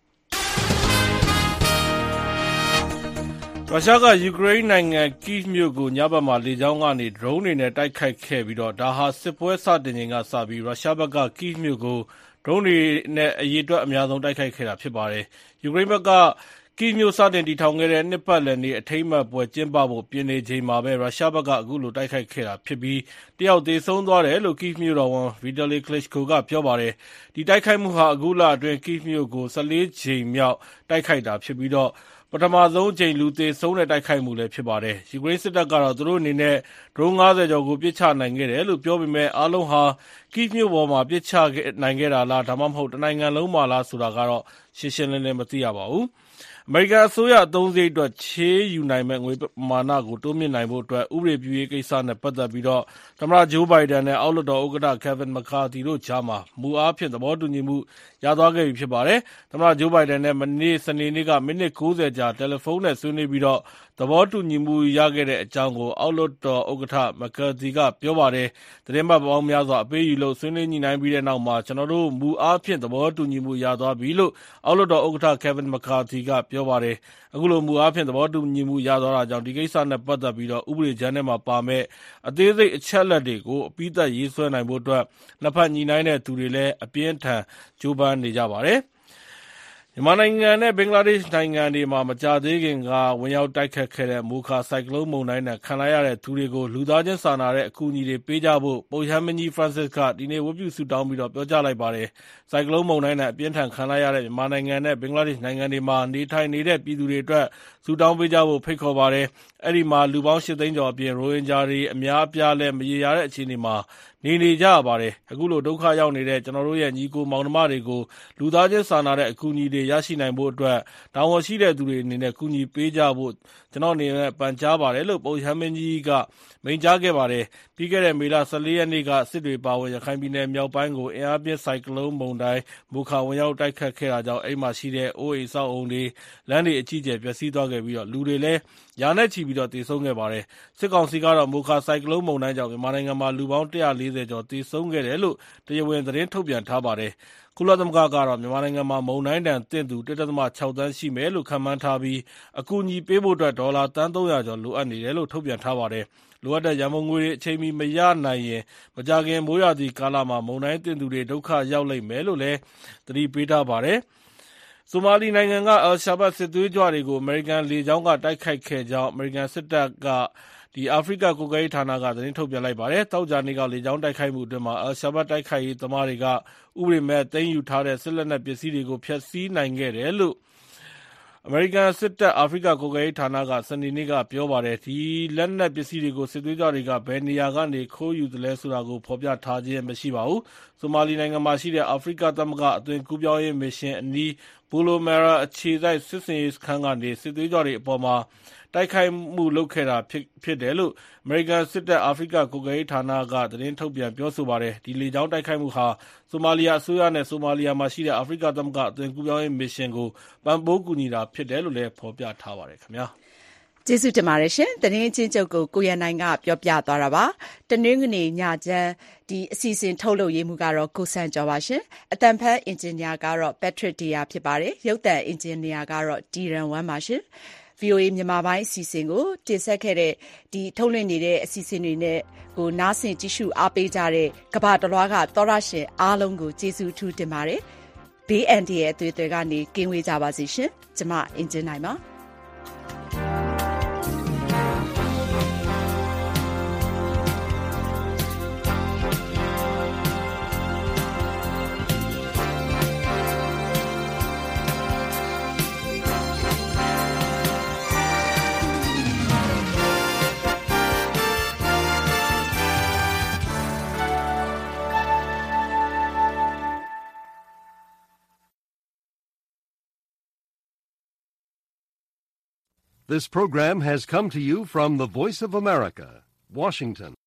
ရုရှားကယူကရိန်းနိုင်ငံကိဗ်မြို့ကိုညဘက်မှာလေကြောင်းကနေ drone တွေနဲ့တိုက်ခိုက်ခဲ့ပြီးတော့ဒါဟာစစ်ပွဲစတင်ချိန်ကစပြီးရုရှားဘက်ကကိဗ်မြို့ကို drone တွေနဲ့အရေးအတွက်အများဆုံးတိုက်ခိုက်ခဲ့တာဖြစ်ပါတယ်။ယူကရိန်းဘက်ကကိဗ်မြို့စတင်တည်ထောင်ခဲ့တဲ့နှစ်ပတ်လည်နေ့အထိမ်းအမှတ်ပွဲကျင်းပဖို့ပြင်နေချိန်မှာပဲရုရှားဘက်ကအခုလိုတိုက်ခိုက်ခဲ့တာဖြစ်ပြီးတယောက်သေဆုံးသွားတယ်လို့ကိဗ်မြို့တော်ဝန် Vitaly Klitschko ကပြောပါတယ်။ဒီတိုက်ခိုက်မှုဟာအခုလအတွင်းကိဗ်မြို့ကို၁၄ကြိမ်မြောက်တိုက်ခိုက်တာဖြစ်ပြီးတော့ပထမဆုံးချိန်လူသေဆုံးတဲ့တိုက်ခိုက်မှုလည်းဖြစ်ပါတယ်။ယူကရိန်းစစ်တပ်ကတော့သူတို့အနေနဲ့ drone ၅၀ကျော်ကိုပစ်ချနိုင်ခဲ့တယ်လို့ပြောပေမဲ့အားလုံးဟာကိဗ်မြို့ပေါ်မှာပစ်ချနိုင်ခဲ့တာလားဒါမှမဟုတ်တနိုင်ငံလုံးမှာလားဆိုတာကတော့ရှင်းရှင်းလင်းလင်းမသိရပါဘူး။အမေရိကန်အစိုးရအသုံးစရိတ်အတွက်ချေးယူနိုင်မဲ့ငွေပမာဏကိုတိုးမြှင့်နိုင်ဖို့အတွက်ဥပဒေပြုရေးကိစ္စနဲ့ပတ်သက်ပြီးတော့သမ္မတဂျိုးဘိုင်ဒန်နဲ့အောက်လွှတ်တော်ဥက္ကဋ္ဌ Kevin McCarthy တို့ကြားမှာမူအားဖြင့်သဘောတူညီမှုရသွားခဲ့ပြီဖြစ်ပါတယ်။သမ္မတဂျိုးဘိုင်ဒန်နဲ့မနေ့စနေနေ့ကမိနစ်၉၀ကြာတယ်လီဖုန်းနဲ့ဆွေးနွေးပြီးတော့သဘောတူညီမှုရခဲ့တဲ့အကြောင်းကိုအောက်လွှတ်တော်ဥက္ကဋ္ဌ McCarthy ကပြောပါတယ်။သတင်းပတ်ပေါင်းများစွာအပေးယူလို့ဆွေးနွေးညှိနှိုင်းပြီးတဲ့နောက်မှာကျွန်တော်တို့မူအားဖြင့်သဘောတူညီမှုရသွားပြီလို့အောက်လွှတ်တော်ဥက္ကဋ္ဌ Kevin McCarthy ကပြောပါတယ်။အခုလိုမူအားဖြင့်သဘောတူညီမှုရသွားတာကြောင့်ဒီကိစ္စနဲ့ပတ်သက်ပြီးတော့ဥပဒေကြမ်းထဲမှာပါမဲ့အသေးစိတ်အချက်အလက်တွေကိုအပြီးသတ်ရေးဆွဲနိုင်ဖို့အတွက်နှစ်ဖက်ညှိနှိုင်းတဲ့သူတွေလည်းအပြင်းထန်ကြိုးပမ်းနေကြပါတယ်။မြန်မာနိုင်ငံနဲ့ဘင်္ဂလားဒေ့ရှ်နိုင်ငံတွေမှာမကြာသေးခင်ကဝင်ရောက်တိုက်ခတ်ခဲ့တဲ့မိုခါဆိုင်ကလုန်းမုန်တိုင်းနဲ့ခံလိုက်ရတဲ့သူတွေကိုလူသားချင်းစာနာတဲ့အကူအညီတွေပေးကြဖို့ပုပ်ရဟန်းမင်းကြီး Francis ကဒီနေ့ဝတ်ပြုဆုတောင်းပြီးတော့ပြောကြားလိုက်ပါတယ်။ဆိုင်ကလုန်းမုန်တိုင်းနဲ့အပြင်းထန်ခံလိုက်ရတဲ့မြန်မာနိုင်ငံနဲ့ဘင်္ဂလားဒေ့ရှ်နိုင်ငံတွေမှာနေထိုင်နေတဲ့ပြည်သူတွေအတွက်ဆုတောင်းပေးကြဖို့ဖိတ်ခေါ်ပါတယ်။အဲဒီမှာလူပေါင်း၈သိန်းကျော်အပြင်ရိုဟင်ဂျာတွေအများအပြားလည်းမရေရာတဲ့အခြေအနေမှာနေနေကြရပါတယ်။အခုလိုဒုက္ခရောက်နေတဲ့ကျွန်တော်တို့ရဲ့ညီကိုမောင်နှမတွေကိုလူသားချင်းစာနာတဲ့အကူအညီတွေရရှိနိုင်ဖို့အတွက်တာဝန်ရှိတဲ့သူတွေအနေနဲ့ကူညီပေးကြဖို့ကျွန်တော်အနေနဲ့ပန်ကြားပါတယ်လို့ပုပ်ရဟန်းမင်းကြီးကမိန့်ကြားခဲ့ပါတယ်။ပြီးခဲ့တဲ့မေလ၁၄ရက်နေ့ကစစ်တွေပါဝင်ရခိုင်ပြည်နယ်မြောက်ပိုင်းကိုအင်အားပြင်းဆိုင်ကလုန်းမုန်တိုင်းမိုခါဝင်ရောက်တိုက်ခတ်ခဲ့တာကြောင့်အိမ်မှာရှိတဲ့အိုးအိမ်ဆောက်အုံတွေလမ်းတွေအကြီးအကျယ်ပျက်စီးသွားခဲ့ပြီးတော့လူတွေလည်းရာနဲ့ချီပြီးတော့သေဆုံးခဲ့ပါတယ်။စစ်ကောင်စီကတော့မိုခါဆိုင်ကလုန်းမုန်တိုင်းကြောင့်မြန်မာနိုင်ငံမှာလူပေါင်း၁၄၀ကျော်သေဆုံးခဲ့တယ်လို့တရားဝင်သတင်းထုတ်ပြန်ထားပါတယ်။ကုလသမဂ္ဂကတော့မြန်မာနိုင်ငံမှာမုန်တိုင်းဒဏ်သင့်သူ၁.၆သန်းရှိမယ်လို့ခန့်မှန်းထားပြီးအကူအညီပေးဖို့အတွက်ဒေါ်လာသန်း၃၀၀ကျော်လိုအပ်နေတယ်လို့ထုတ်ပြန်ထားပါတယ်။လိုအပ်တဲ့ရန်ပုံငွေတွေအချိန်မီမရနိုင်ရင်မကြာခင်မိုးရာသီကာလမှာမုန်တိုင်းသင့်သူတွေဒုက္ခရောက်လိမ့်မယ်လို့လည်းသတိပေးထားပါတယ်။ဆိုမာလီနိုင်ငံက Al Shabaab စစ်သွေးကြွတွေကိုအမေရိကန်လေကြောင်းကတိုက်ခိုက်ခဲ့ကြောင်းအမေရိကန်စစ်တပ်ကဒီအာဖရိကကိုယ်ကရေးဌာနကသတင်းထုတ်ပြန်လိုက်ပါတယ်။တောက်ကြနေကလေကြောင်းတိုက်ခိုက်မှုအတွင်းမှာ Al Shabaab တိုက်ခိုက်ရေးသမားတွေကဥပဒေမဲ့သိမ်းယူထားတဲ့စစ်လက်နက်ပစ္စည်းတွေကိုဖျက်ဆီးနိုင်ခဲ့တယ်လို့အမေရိကန်စစ်တပ်အာဖရိကကိုယ်ကရေးဌာနကစနေနေ့ကပြောပါတယ်။ဒီလက်နက်ပစ္စည်းတွေကိုစစ်သွေးကြွတွေကဘယ်နေရာကနေခိုးယူသလဲဆိုတာကိုဖော်ပြထားခြင်းမရှိပါဘူး။ဆိုမာလီနိုင်ငံမှာရှိတဲ့အာဖရိကသမဂ္ဂအသွင်ကူးပြောင်းရေးမစ်ရှင်အနီးဘူလိုမရာအခြေစိုက်စစ်စင်ရေးစခန်းကနေစစ်သွေးကြွတွေအပေါ်မှာတိုက်ခိုက်မှုလုပ်ခဲ့တာဖြစ်ဖြစ်တယ်လို့အမေရိကန်စစ်တပ်အာဖရိကကိုယ်ကရေးဌာနကသတင်းထုတ်ပြန်ပြောဆိုပါတယ်။ဒီလေကြောင်းတိုက်ခိုက်မှုဟာဆိုမာလီယာအစိုးရနဲ့ဆိုမာလီယာမှာရှိတဲ့အာဖရိကသမဂ္ဂအသွင်ကူးပြောင်းရေးမစ်ရှင်ကိုပံ့ပိုးကူညီတာဖြစ်တယ်လို့လည်းဖော်ပြထားပါတယ်ခင်ဗျာ။ကျေးဇူးတင်ပါတယ်ရှင်။သတင်းချင်းချုပ်ကိုကိုရန်နိုင်ကပြောပြသွားတာပါ။တနင်္ဂနွေညချမ်းဒီအစီအစဉ်ထုတ်လုပ်ရေးမှုကတော့ကိုစံကျော်ပါရှင်။အတန်ဖတ်အင်ဂျင်နီယာကတော့ Patrick Dia ဖြစ်ပါတယ်။ရုပ်သံအင်ဂျင်နီယာကတော့ Diran Wan ပါရှင်။ V O A မြန်မာပိုင်းအစီအစဉ်ကိုတင်ဆက်ခဲ့တဲ့ဒီထုတ်လွှင့်နေတဲ့အစီအစဉ်တွေနဲ့ကိုနားဆင်ကြည့်ရှုအားပေးကြတဲ့ကမ္ဘာတလွှားကသောရရှင်အားလုံးကိုကျေးဇူးထူးတင်ပါတယ်။ဘေးအန္တရာယ်အသွေးအသွယ်ကနေကင်းဝေးကြပါစေရှင်။ကျမအင်ဂျင်နိုင်ပါ This program has come to you from the Voice of America, Washington.